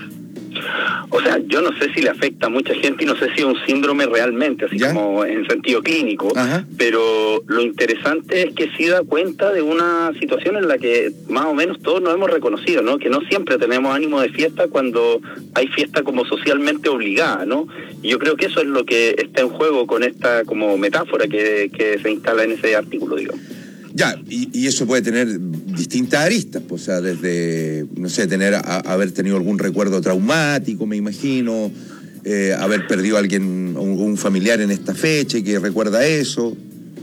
O sea, yo no sé si le afecta a mucha gente y no sé si es un síndrome realmente, así ¿Ya? como en sentido clínico. Ajá. Pero lo interesante es que sí da cuenta de una situación en la que más o menos todos nos hemos reconocido, ¿no? Que no siempre tenemos ánimo de fiesta cuando hay fiesta como socialmente obligada, ¿no? Y yo creo que eso es lo que está en juego con esta como metáfora que, que se instala en ese artículo, digamos. Ya, y, y eso puede tener distintas aristas, pues, o sea, desde, no sé, tener a, haber tenido algún recuerdo traumático, me imagino, eh, haber perdido a alguien, un, un familiar en esta fecha y que recuerda eso.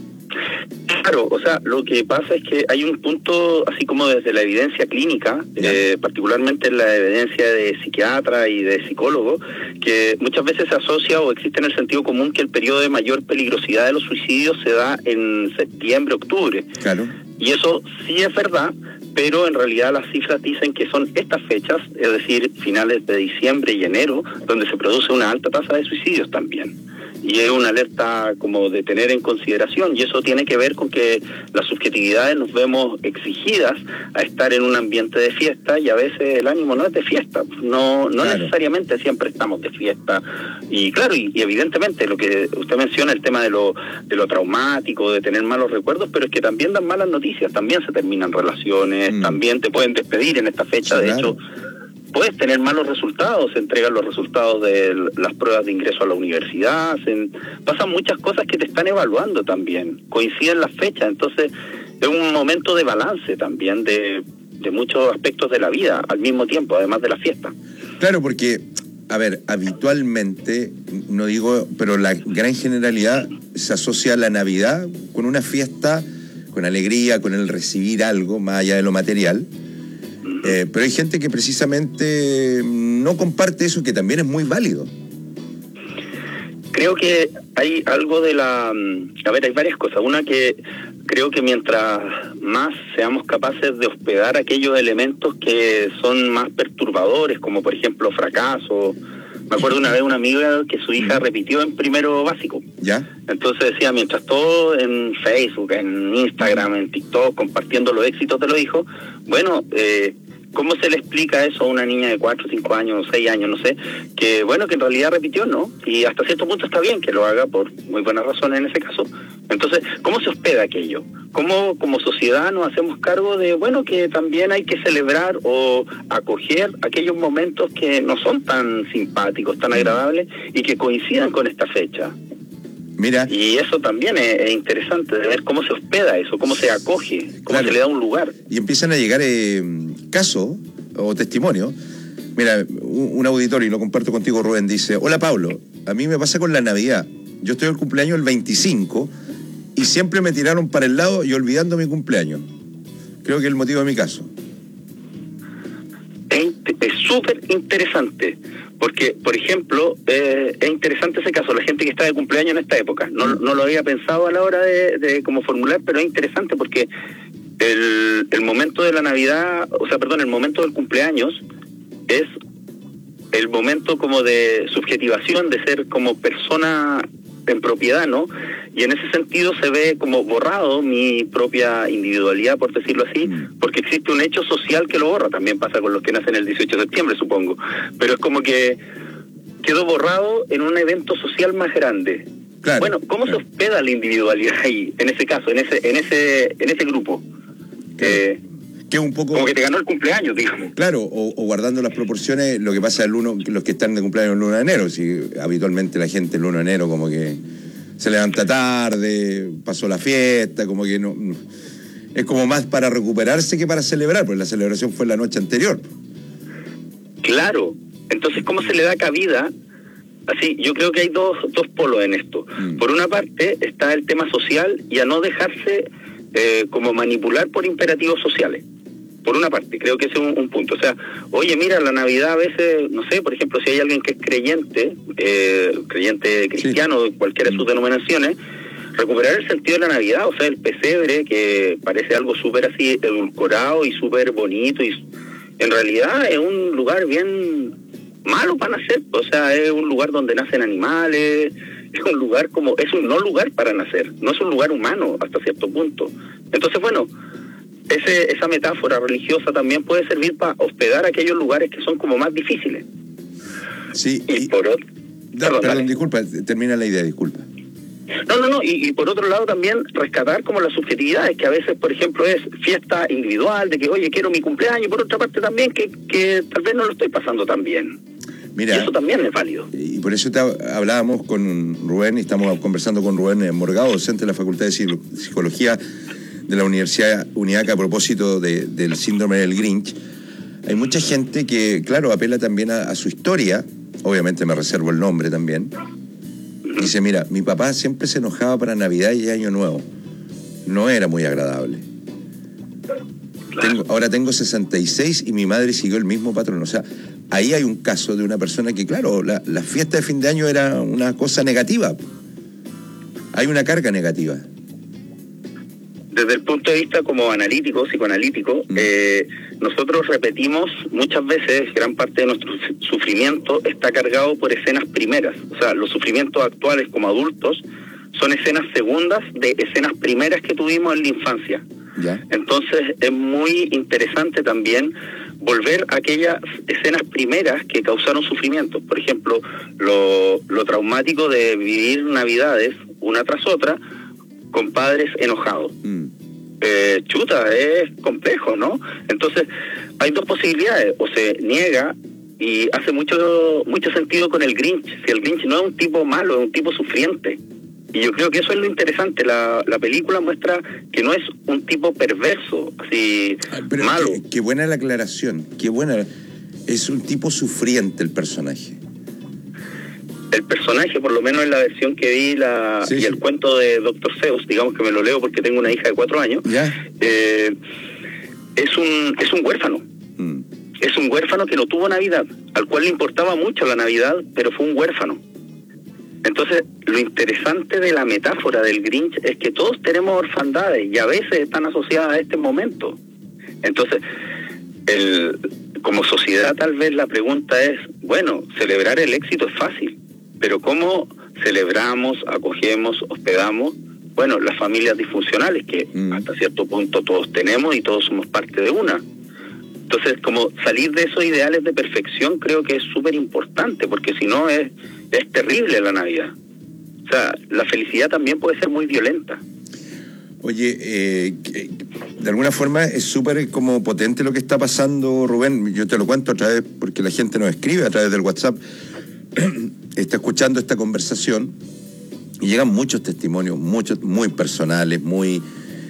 Claro, o sea, lo que pasa es que hay un punto, así como desde la evidencia clínica, eh, particularmente en la evidencia de psiquiatra y de psicólogo, que muchas veces se asocia o existe en el sentido común que el periodo de mayor peligrosidad de los suicidios se da en septiembre, octubre. Claro. Y eso sí es verdad, pero en realidad las cifras dicen que son estas fechas, es decir, finales de diciembre y enero, donde se produce una alta tasa de suicidios también. Y es una alerta como de tener en consideración, y eso tiene que ver con que las subjetividades nos vemos exigidas a estar en un ambiente de fiesta, y a veces el ánimo no es de fiesta, no no claro. necesariamente siempre estamos de fiesta. Y claro, y, y evidentemente lo que usted menciona, el tema de lo de lo traumático, de tener malos recuerdos, pero es que también dan malas noticias, también se terminan relaciones, mm. también te pueden despedir en esta fecha, sí, de claro. hecho puedes tener malos resultados, se entregan los resultados de las pruebas de ingreso a la universidad, se, pasan muchas cosas que te están evaluando también, coinciden las fechas, entonces es un momento de balance también de, de muchos aspectos de la vida al mismo tiempo, además de la fiesta. Claro, porque, a ver, habitualmente, no digo, pero la gran generalidad se asocia a la Navidad con una fiesta, con alegría, con el recibir algo, más allá de lo material. Eh, pero hay gente que precisamente no comparte eso, que también es muy válido. Creo que hay algo de la... A ver, hay varias cosas. Una, que creo que mientras más seamos capaces de hospedar aquellos elementos que son más perturbadores, como por ejemplo fracaso. Me acuerdo una vez una amiga que su hija repitió en primero básico. ¿Ya? Entonces decía, mientras todo en Facebook, en Instagram, en TikTok, compartiendo los éxitos de los hijos, bueno, eh, ¿cómo se le explica eso a una niña de cuatro, cinco años, seis años, no sé? Que bueno, que en realidad repitió, ¿no? Y hasta cierto punto está bien que lo haga por muy buenas razones en ese caso. Entonces, ¿cómo se hospeda aquello? ¿Cómo como sociedad nos hacemos cargo de, bueno, que también hay que celebrar o acoger aquellos momentos que no son tan simpáticos, tan agradables y que coincidan con esta fecha? Mira. Y eso también es, es interesante, de ver cómo se hospeda eso, cómo se acoge, cómo claro. se le da un lugar. Y empiezan a llegar eh, casos o testimonios. Mira, un, un auditorio, y lo comparto contigo, Rubén, dice: hola Pablo, a mí me pasa con la Navidad. Yo estoy el cumpleaños el veinticinco y siempre me tiraron para el lado y olvidando mi cumpleaños. Creo que es el motivo de mi caso. Es súper interesante, porque, por ejemplo, eh, es interesante ese caso, la gente que está de cumpleaños en esta época. No, no lo había pensado a la hora de, de cómo formular, pero es interesante porque el, el momento de la Navidad, o sea, perdón, el momento del cumpleaños es el momento como de subjetivación, de ser como persona en propiedad, ¿no? Y en ese sentido se ve como borrado mi propia individualidad, por decirlo así, porque existe un hecho social que lo borra. También pasa con los que nacen el dieciocho de septiembre, supongo. Pero es como que quedó borrado en un evento social más grande. Claro, bueno, ¿cómo claro. se hospeda la individualidad ahí, en ese caso, en ese en ese en ese grupo? Eh, que un poco como que te ganó el cumpleaños, digamos. Claro, o, o guardando las proporciones, lo que pasa el uno, los que están de cumpleaños el uno de enero, si habitualmente la gente el uno de enero como que se levanta tarde, pasó la fiesta, como que no, no es como más para recuperarse que para celebrar, porque la celebración fue la noche anterior. Claro, entonces ¿cómo se le da cabida? Así, yo creo que hay dos, dos polos en esto. Mm. Por una parte está el tema social y a no dejarse eh, como manipular por imperativos sociales. Por una parte, creo que ese es un, un punto. O sea, oye, mira, la Navidad a veces, no sé, por ejemplo, si hay alguien que es creyente, eh, creyente cristiano, sí. cualquiera de sus denominaciones, recuperar el sentido de la Navidad, o sea, el pesebre, que parece algo súper así edulcorado y súper bonito, y en realidad es un lugar bien malo para nacer, o sea, es un lugar donde nacen animales, es un lugar como, es un no lugar para nacer, no es un lugar humano hasta cierto punto. Entonces, bueno, ese, esa metáfora religiosa también puede servir para hospedar aquellos lugares que son como más difíciles. Sí, y, y por otro... Da, perdón, perdón disculpa, termina la idea, disculpa. No, no, no, y, y por otro lado también rescatar como las subjetividades, que a veces, por ejemplo, es fiesta individual, de que, oye, quiero mi cumpleaños, y por otra parte también que, que tal vez no lo estoy pasando tan bien. Mira, y eso también es válido. Y por eso te hablábamos con Rubén, y estamos conversando con Rubén Morgado, docente de la Facultad de Psicología de la Universidad Uniaca, a propósito de, del síndrome del Grinch. Hay mucha gente que, claro, apela también a, a su historia, obviamente me reservo el nombre también. Dice, mira, mi papá siempre se enojaba para Navidad y Año Nuevo. No era muy agradable. Tengo, ahora tengo sesenta y seis y mi madre siguió el mismo patrón. O sea, ahí hay un caso de una persona que, claro, la, la fiesta de fin de año era una cosa negativa. Hay una carga negativa. Desde el punto de vista como analítico, psicoanalítico, mm. eh, nosotros repetimos muchas veces, gran parte de nuestro sufrimiento está cargado por escenas primeras. O sea, los sufrimientos actuales como adultos son escenas segundas de escenas primeras que tuvimos en la infancia. ¿Ya? Entonces es muy interesante también volver a aquellas escenas primeras que causaron sufrimiento. Por ejemplo, lo, lo traumático de vivir Navidades una tras otra con padres enojados. Mm. Eh, chuta, es complejo, ¿no? Entonces, hay dos posibilidades. O se niega, y hace mucho mucho sentido con el Grinch. Si el Grinch no es un tipo malo, es un tipo sufriente. Y yo creo que eso es lo interesante. La, la película muestra que no es un tipo perverso, así, Pero malo. Qué, qué buena la aclaración, qué buena. Es un tipo sufriente el personaje. El personaje, por lo menos en la versión que vi la, sí, y el sí. cuento de doctor Seuss, digamos que me lo leo porque tengo una hija de cuatro años, eh, es un es un huérfano. Mm. Es un huérfano que no tuvo Navidad, al cual le importaba mucho la Navidad, pero fue un huérfano. Entonces, lo interesante de la metáfora del Grinch es que todos tenemos orfandades y a veces están asociadas a este momento. Entonces, el, como sociedad tal vez la pregunta es, bueno, celebrar el éxito es fácil, pero ¿cómo celebramos, acogemos, hospedamos? Bueno, las familias disfuncionales que mm. hasta cierto punto todos tenemos y todos somos parte de una. Entonces, como salir de esos ideales de perfección creo que es súper importante, porque si no es, es terrible la Navidad. O sea, la felicidad también puede ser muy violenta. Oye, eh, de alguna forma es súper como potente lo que está pasando, Rubén. Yo te lo cuento a través, porque la gente nos escribe a través del WhatsApp, está escuchando esta conversación y llegan muchos testimonios, muchos muy personales, muy,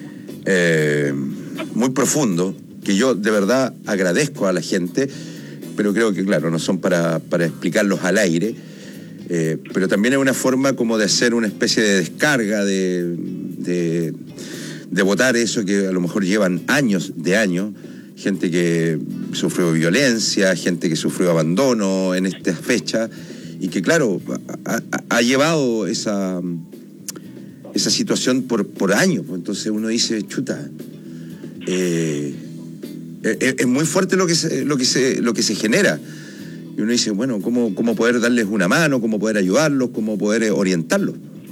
eh, muy profundos, que yo de verdad agradezco a la gente, pero creo que, claro, no son para, para explicarlos al aire, eh, pero también es una forma como de hacer una especie de descarga, de, de, de votar eso que a lo mejor llevan años de años, gente que sufrió violencia, gente que sufrió abandono en esta fecha, y que, claro, ha, ha llevado esa, esa situación por, por años. Entonces uno dice, chuta, eh, es, es muy fuerte lo que se, lo que se, lo que se genera. Y uno dice, bueno, ¿cómo, cómo poder darles una mano, cómo poder ayudarlos, cómo poder orientarlos?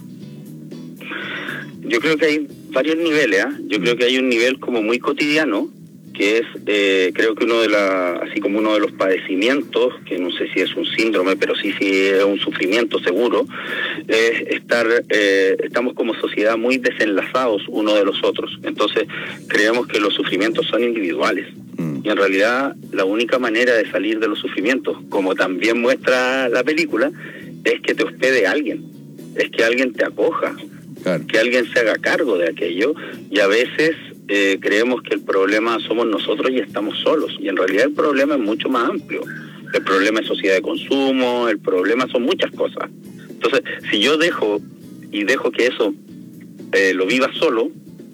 Yo creo que hay varios niveles, ¿eh? Yo creo que hay un nivel como muy cotidiano, que es, eh, creo que uno de la, así como uno de los padecimientos, que no sé si es un síndrome, pero sí, sí es un sufrimiento seguro, es estar, eh, estamos como sociedad muy desenlazados uno de los otros. Entonces, creemos que los sufrimientos son individuales. Y en realidad, la única manera de salir de los sufrimientos, como también muestra la película, es que te hospede alguien, es que alguien te acoja, claro, que alguien se haga cargo de aquello, y a veces eh, creemos que el problema somos nosotros y estamos solos, y en realidad el problema es mucho más amplio. El problema es sociedad de consumo, el problema son muchas cosas. Entonces, si yo dejo y dejo que eso eh, lo viva solo,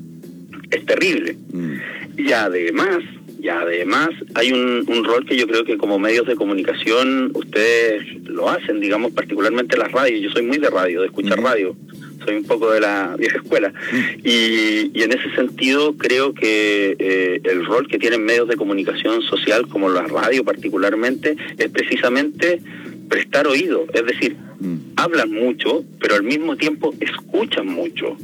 es terrible. Mm. Y además, y además hay un, un rol que yo creo que como medios de comunicación ustedes lo hacen, digamos, particularmente las radios. Yo soy muy de radio, de escuchar mm. radio. Soy un poco de la vieja escuela. Y, y en ese sentido creo que eh, el rol que tienen medios de comunicación social, como la radio particularmente, es precisamente prestar oído. Es decir, mm. hablan mucho, pero al mismo tiempo escuchan mucho.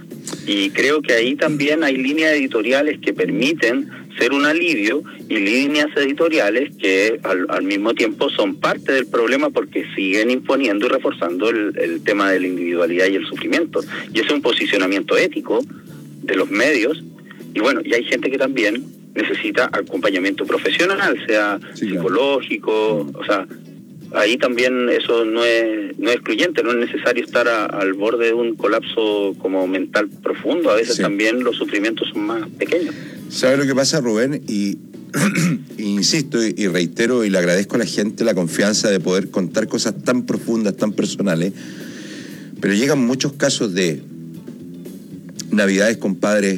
Y creo que ahí también hay líneas editoriales que permiten ser un alivio y líneas editoriales que al, al mismo tiempo son parte del problema porque siguen imponiendo y reforzando el, el tema de la individualidad y el sufrimiento. Y ese es un posicionamiento ético de los medios. Y bueno, y hay gente que también necesita acompañamiento profesional, sea sí, psicológico, claro. O sea, ahí también eso no es no es excluyente, no es necesario estar a, al borde de un colapso como mental profundo. A veces sí. También los sufrimientos son más pequeños. ¿Sabe lo que pasa, Rubén? Y, y insisto y, y reitero y le agradezco a la gente la confianza de poder contar cosas tan profundas, tan personales, pero llegan muchos casos de navidades con padres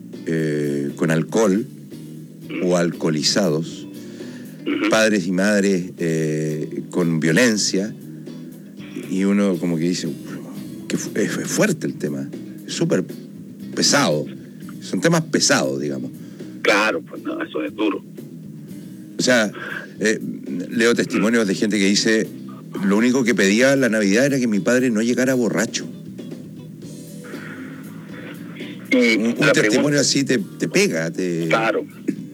eh, con alcohol o alcoholizados, uh-huh. padres y madres eh, con violencia, y uno como que dice que es fuerte el tema, es súper pesado, son temas pesados, digamos. Claro, pues no, eso es duro. O sea, eh, leo testimonios de gente que dice, lo único que pedía la Navidad era que mi padre no llegara borracho. Y un un testimonio pregunta, así te, te pega. Te... Claro.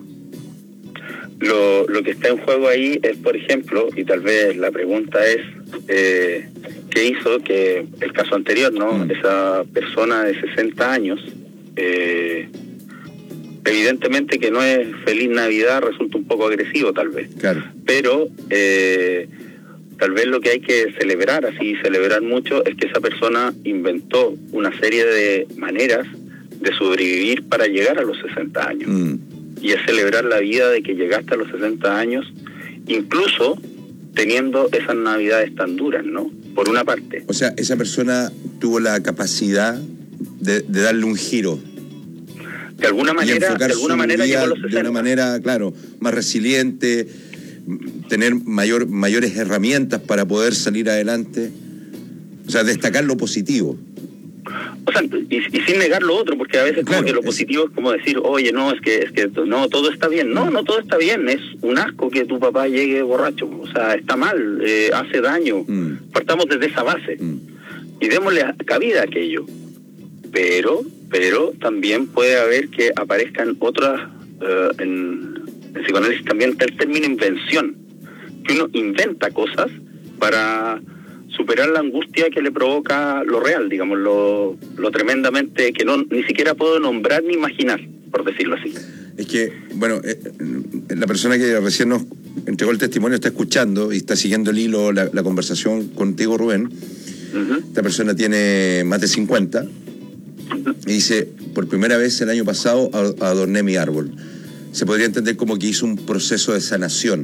Lo, lo que está en juego ahí es, por ejemplo, y tal vez la pregunta es, eh, ¿qué hizo que el caso anterior, no? Mm. Esa persona de sesenta años... Eh, evidentemente que no es Feliz Navidad, resulta un poco agresivo tal vez, claro. Pero eh, tal vez lo que hay que celebrar, así celebrar mucho, es que esa persona inventó una serie de maneras de sobrevivir para llegar a los sesenta años, mm. y es celebrar la vida de que llegaste a los sesenta años, incluso teniendo esas navidades tan duras, ¿no? Por una parte. O sea, esa persona tuvo la capacidad de, de darle un giro. De alguna manera, de alguna manera llegó a los sesenta. De una manera, claro, más resiliente, tener mayor, mayores herramientas para poder salir adelante. O sea, destacar lo positivo. O sea, y, y sin negar lo otro, porque a veces claro, como que lo es... positivo es como decir, oye, no, es que es que no, todo está bien. No, no todo está bien. Es un asco que tu papá llegue borracho. O sea, está mal, eh, hace daño. Mm. Partamos desde esa base. Mm. Y démosle cabida a aquello. Pero... pero también puede haber que aparezcan otras, uh, en, en psicoanálisis también está el término invención, que uno inventa cosas para superar la angustia que le provoca lo real, digamos, lo, lo tremendamente que no ni siquiera puedo nombrar ni imaginar, por decirlo así. Es que, bueno, eh, la persona que recién nos entregó el testimonio está escuchando y está siguiendo el hilo, la, la conversación contigo, Rubén. Uh-huh. Esta persona tiene más de cincuenta. Y dice, por primera vez el año pasado adorné mi árbol. Se podría entender como que hizo un proceso de sanación.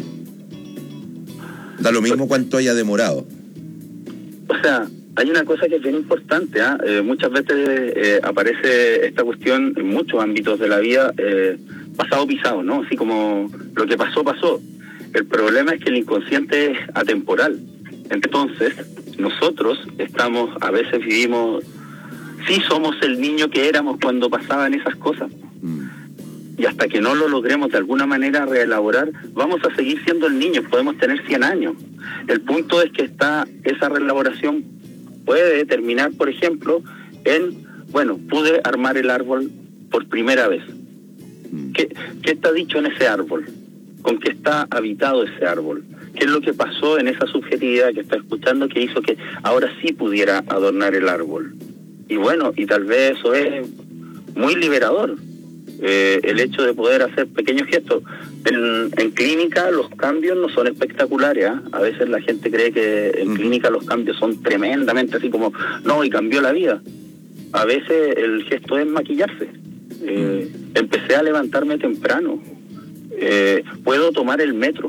Da lo mismo cuánto haya demorado. O sea, hay una cosa que es bien importante, ¿eh? Eh, muchas veces eh, aparece esta cuestión en muchos ámbitos de la vida, eh, pasado pisado, ¿no? Así como lo que pasó, pasó. El problema es que el inconsciente es atemporal. Entonces, nosotros estamos, a veces vivimos... Sí somos el niño que éramos cuando pasaban esas cosas, mm. y hasta que no lo logremos de alguna manera reelaborar, vamos a seguir siendo el niño, podemos tener cien años. El punto es que está, esa reelaboración puede terminar, por ejemplo, en, bueno, pude armar el árbol por primera vez. ¿Qué, qué está dicho en ese árbol? ¿Con qué está habitado ese árbol? ¿Qué es lo que pasó en esa subjetividad que está escuchando que hizo que ahora sí pudiera adornar el árbol? Y bueno, y tal vez eso es muy liberador, eh, el hecho de poder hacer pequeños gestos. En, en clínica los cambios no son espectaculares, ¿eh? A veces la gente cree que en uh-huh. clínica los cambios son tremendamente así como, no, y cambió la vida. A veces el gesto es maquillarse. Eh, uh-huh. Empecé a levantarme temprano. Eh, puedo tomar el metro.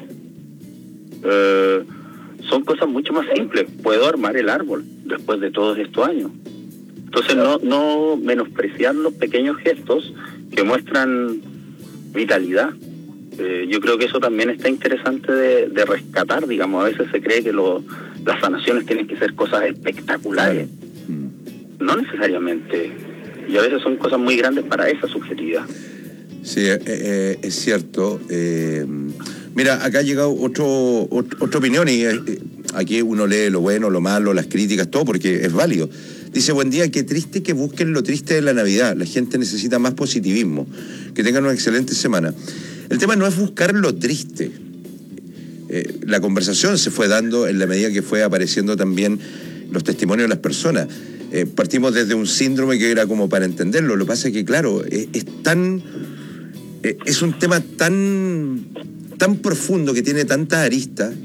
Eh, son cosas mucho más simples. Puedo armar el árbol después de todos estos años. Entonces no, no menospreciar los pequeños gestos que muestran vitalidad. Eh, yo creo que eso también está interesante de, de rescatar, digamos. A veces se cree que lo, las sanaciones tienen que ser cosas espectaculares. No necesariamente. Y a veces son cosas muy grandes para esa subjetividad. Sí, eh, eh, es cierto. Eh, mira, acá ha llegado otro, otro, otra opinión y eh, aquí uno lee lo bueno, lo malo, las críticas, todo porque es válido. Dice, buen día, qué triste que busquen lo triste de la Navidad. La gente necesita más positivismo. Que tengan una excelente semana. El tema no es buscar lo triste. Eh, la conversación se fue dando en la medida que fue apareciendo también los testimonios de las personas. Eh, partimos desde un síndrome que era como para entenderlo. Lo que pasa es que, claro, es, es tan... Eh, es un tema tan, tan profundo que tiene tantas aristas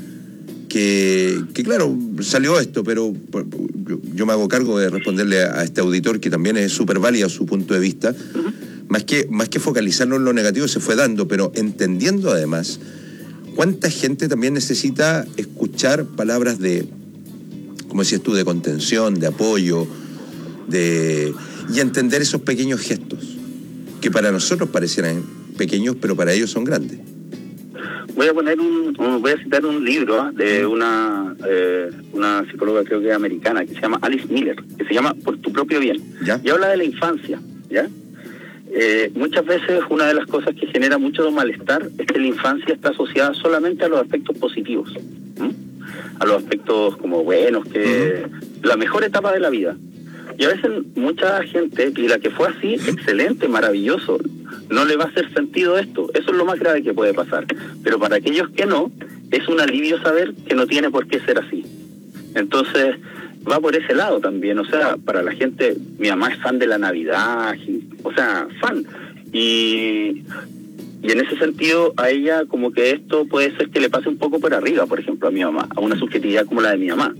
que, que, claro, salió esto, pero yo, yo me hago cargo de responderle a, a este auditor que también es súper válido su punto de vista. Uh-huh. Más que, más que focalizarlo en lo negativo se fue dando, pero entendiendo además cuánta gente también necesita escuchar palabras de, como decías tú, de contención, de apoyo, de y entender esos pequeños gestos que para nosotros parecieran pequeños, pero para ellos son grandes. Voy a poner un, un voy a citar un libro ¿eh? de una eh, una psicóloga, creo que americana, que se llama Alice Miller, que se llama Por tu propio bien. ¿Ya? Y habla de la infancia, ¿ya? Eh, muchas veces una de las cosas que genera mucho malestar es que la infancia está asociada solamente a los aspectos positivos, ¿m? a los aspectos como buenos, que uh-huh. la mejor etapa de la vida. Y a veces mucha gente, y la que fue así, excelente, maravilloso, no le va a hacer sentido esto. Eso es lo más grave que puede pasar. Pero para aquellos que no, es un alivio saber que no tiene por qué ser así. Entonces, va por ese lado también. O sea, para la gente, mi mamá es fan de la Navidad, y, o sea, fan. Y, y en ese sentido, a ella como que esto puede ser que le pase un poco por arriba, por ejemplo, a mi mamá, a una subjetividad como la de mi mamá.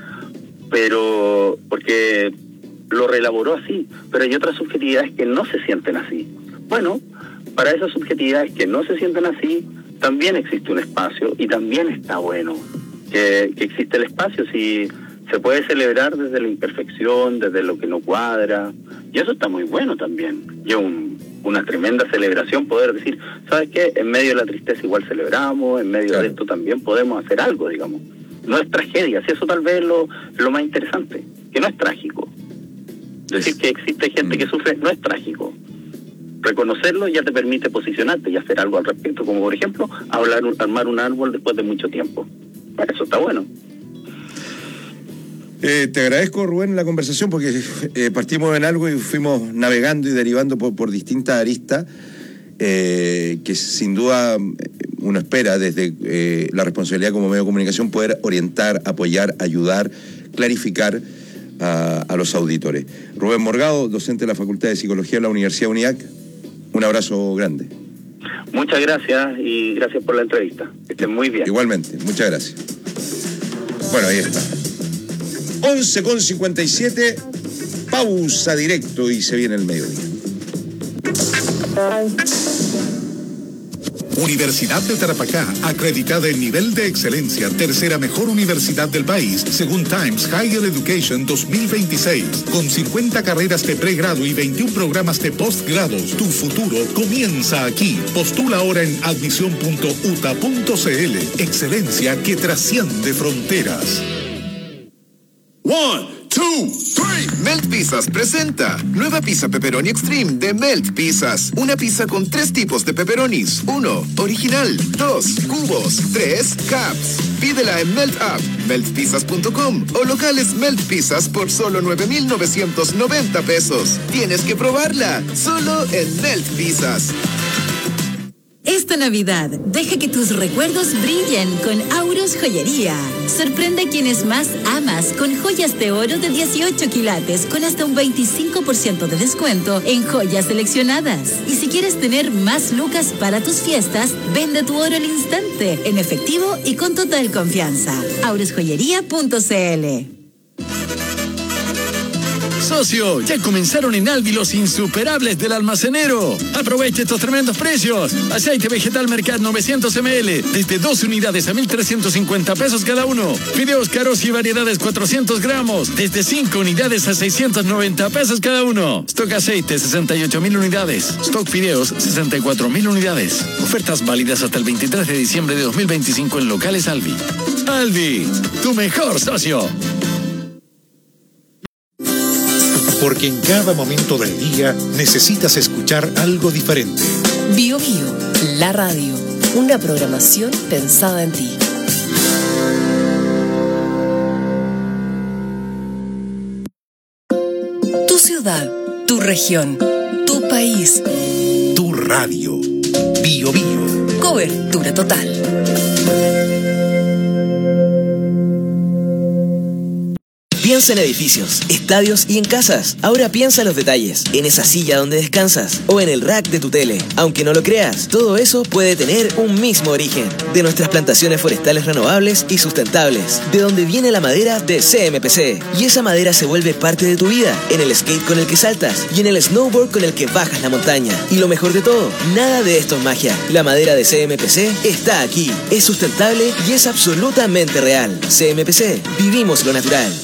Pero, porque lo reelaboró así, pero hay otras subjetividades que no se sienten así. Bueno, para esas subjetividades que no se sienten así, también existe un espacio y también está bueno que, que existe el espacio, si se puede celebrar desde la imperfección, desde lo que no cuadra, y eso está muy bueno también. Y es un, una tremenda celebración poder decir, ¿sabes qué? En medio de la tristeza igual celebramos, en medio claro. de esto también podemos hacer algo, digamos. No es tragedia, si eso tal vez es lo, lo más interesante, que no es trágico. Decir que existe gente que sufre no es trágico. Reconocerlo ya te permite posicionarte y hacer algo al respecto, como por ejemplo hablar, armar un árbol después de mucho tiempo. Bueno, eso está bueno. Eh, te agradezco, Rubén, la conversación porque eh, partimos en algo y fuimos navegando y derivando por, por distintas aristas eh, que sin duda uno espera desde eh, la responsabilidad como medio de comunicación poder orientar, apoyar, ayudar, clarificar A, a los auditores. Rubén Morgado, docente de la Facultad de Psicología de la Universidad UNIAC, un abrazo grande. Muchas gracias y gracias por la entrevista. Que estén muy bien. Igualmente, muchas gracias. Bueno, ahí está. once con cincuenta y siete, pausa directo y se viene el mediodía. Universidad de Tarapacá, acreditada en nivel de excelencia, tercera mejor universidad del país, según Times Higher Education dos mil veintiséis, con cincuenta carreras de pregrado y veintiún programas de postgrados. Tu futuro comienza aquí. Postula ahora en admisión punto u t a punto c l. Excelencia que trasciende fronteras. One. two, three. Melt Pizzas presenta nueva pizza pepperoni extreme de Melt Pizzas. Una pizza con tres tipos de pepperonis. Uno, original. Dos, cubos. Tres, caps. Pídela en Melt App, melt pizzas punto com o locales Melt Pizzas por solo nueve mil novecientos noventa pesos. Tienes que probarla, solo en Melt Pizzas. Esta Navidad, deja que tus recuerdos brillen con Auros Joyería. Sorprende a quienes más amas con joyas de oro de dieciocho quilates con hasta un veinticinco por ciento de descuento en joyas seleccionadas. Y si quieres tener más lucas para tus fiestas, vende tu oro al instante, en efectivo y con total confianza. auros joyería punto c l. Socio, ya comenzaron en Albi los insuperables del almacenero. Aproveche estos tremendos precios. Aceite vegetal Mercat novecientos mililitros, desde dos unidades a mil trescientos cincuenta pesos cada uno. Fideos caros y variedades cuatrocientos gramos, desde cinco unidades a seiscientos noventa pesos cada uno. Stock aceite sesenta y ocho mil unidades. Stock fideos sesenta y cuatro mil unidades. Ofertas válidas hasta el veintitrés de diciembre de dos mil veinticinco en locales Albi. Albi, tu mejor socio. Porque en cada momento del día necesitas escuchar algo diferente. Bio Bio, la radio. Una programación pensada en ti. Tu ciudad, tu región, tu país. Tu radio. Bio Bio. Cobertura total. Piensa en edificios, estadios y en casas. Ahora piensa en los detalles, en esa silla donde descansas o en el rack de tu tele. Aunque no lo creas, todo eso puede tener un mismo origen. De nuestras plantaciones forestales renovables y sustentables. De donde viene la madera de C M P C. Y esa madera se vuelve parte de tu vida. En el skate con el que saltas y en el snowboard con el que bajas la montaña. Y lo mejor de todo, nada de esto es magia. La madera de C M P C está aquí. Es sustentable y es absolutamente real. C M P C, vivimos lo natural.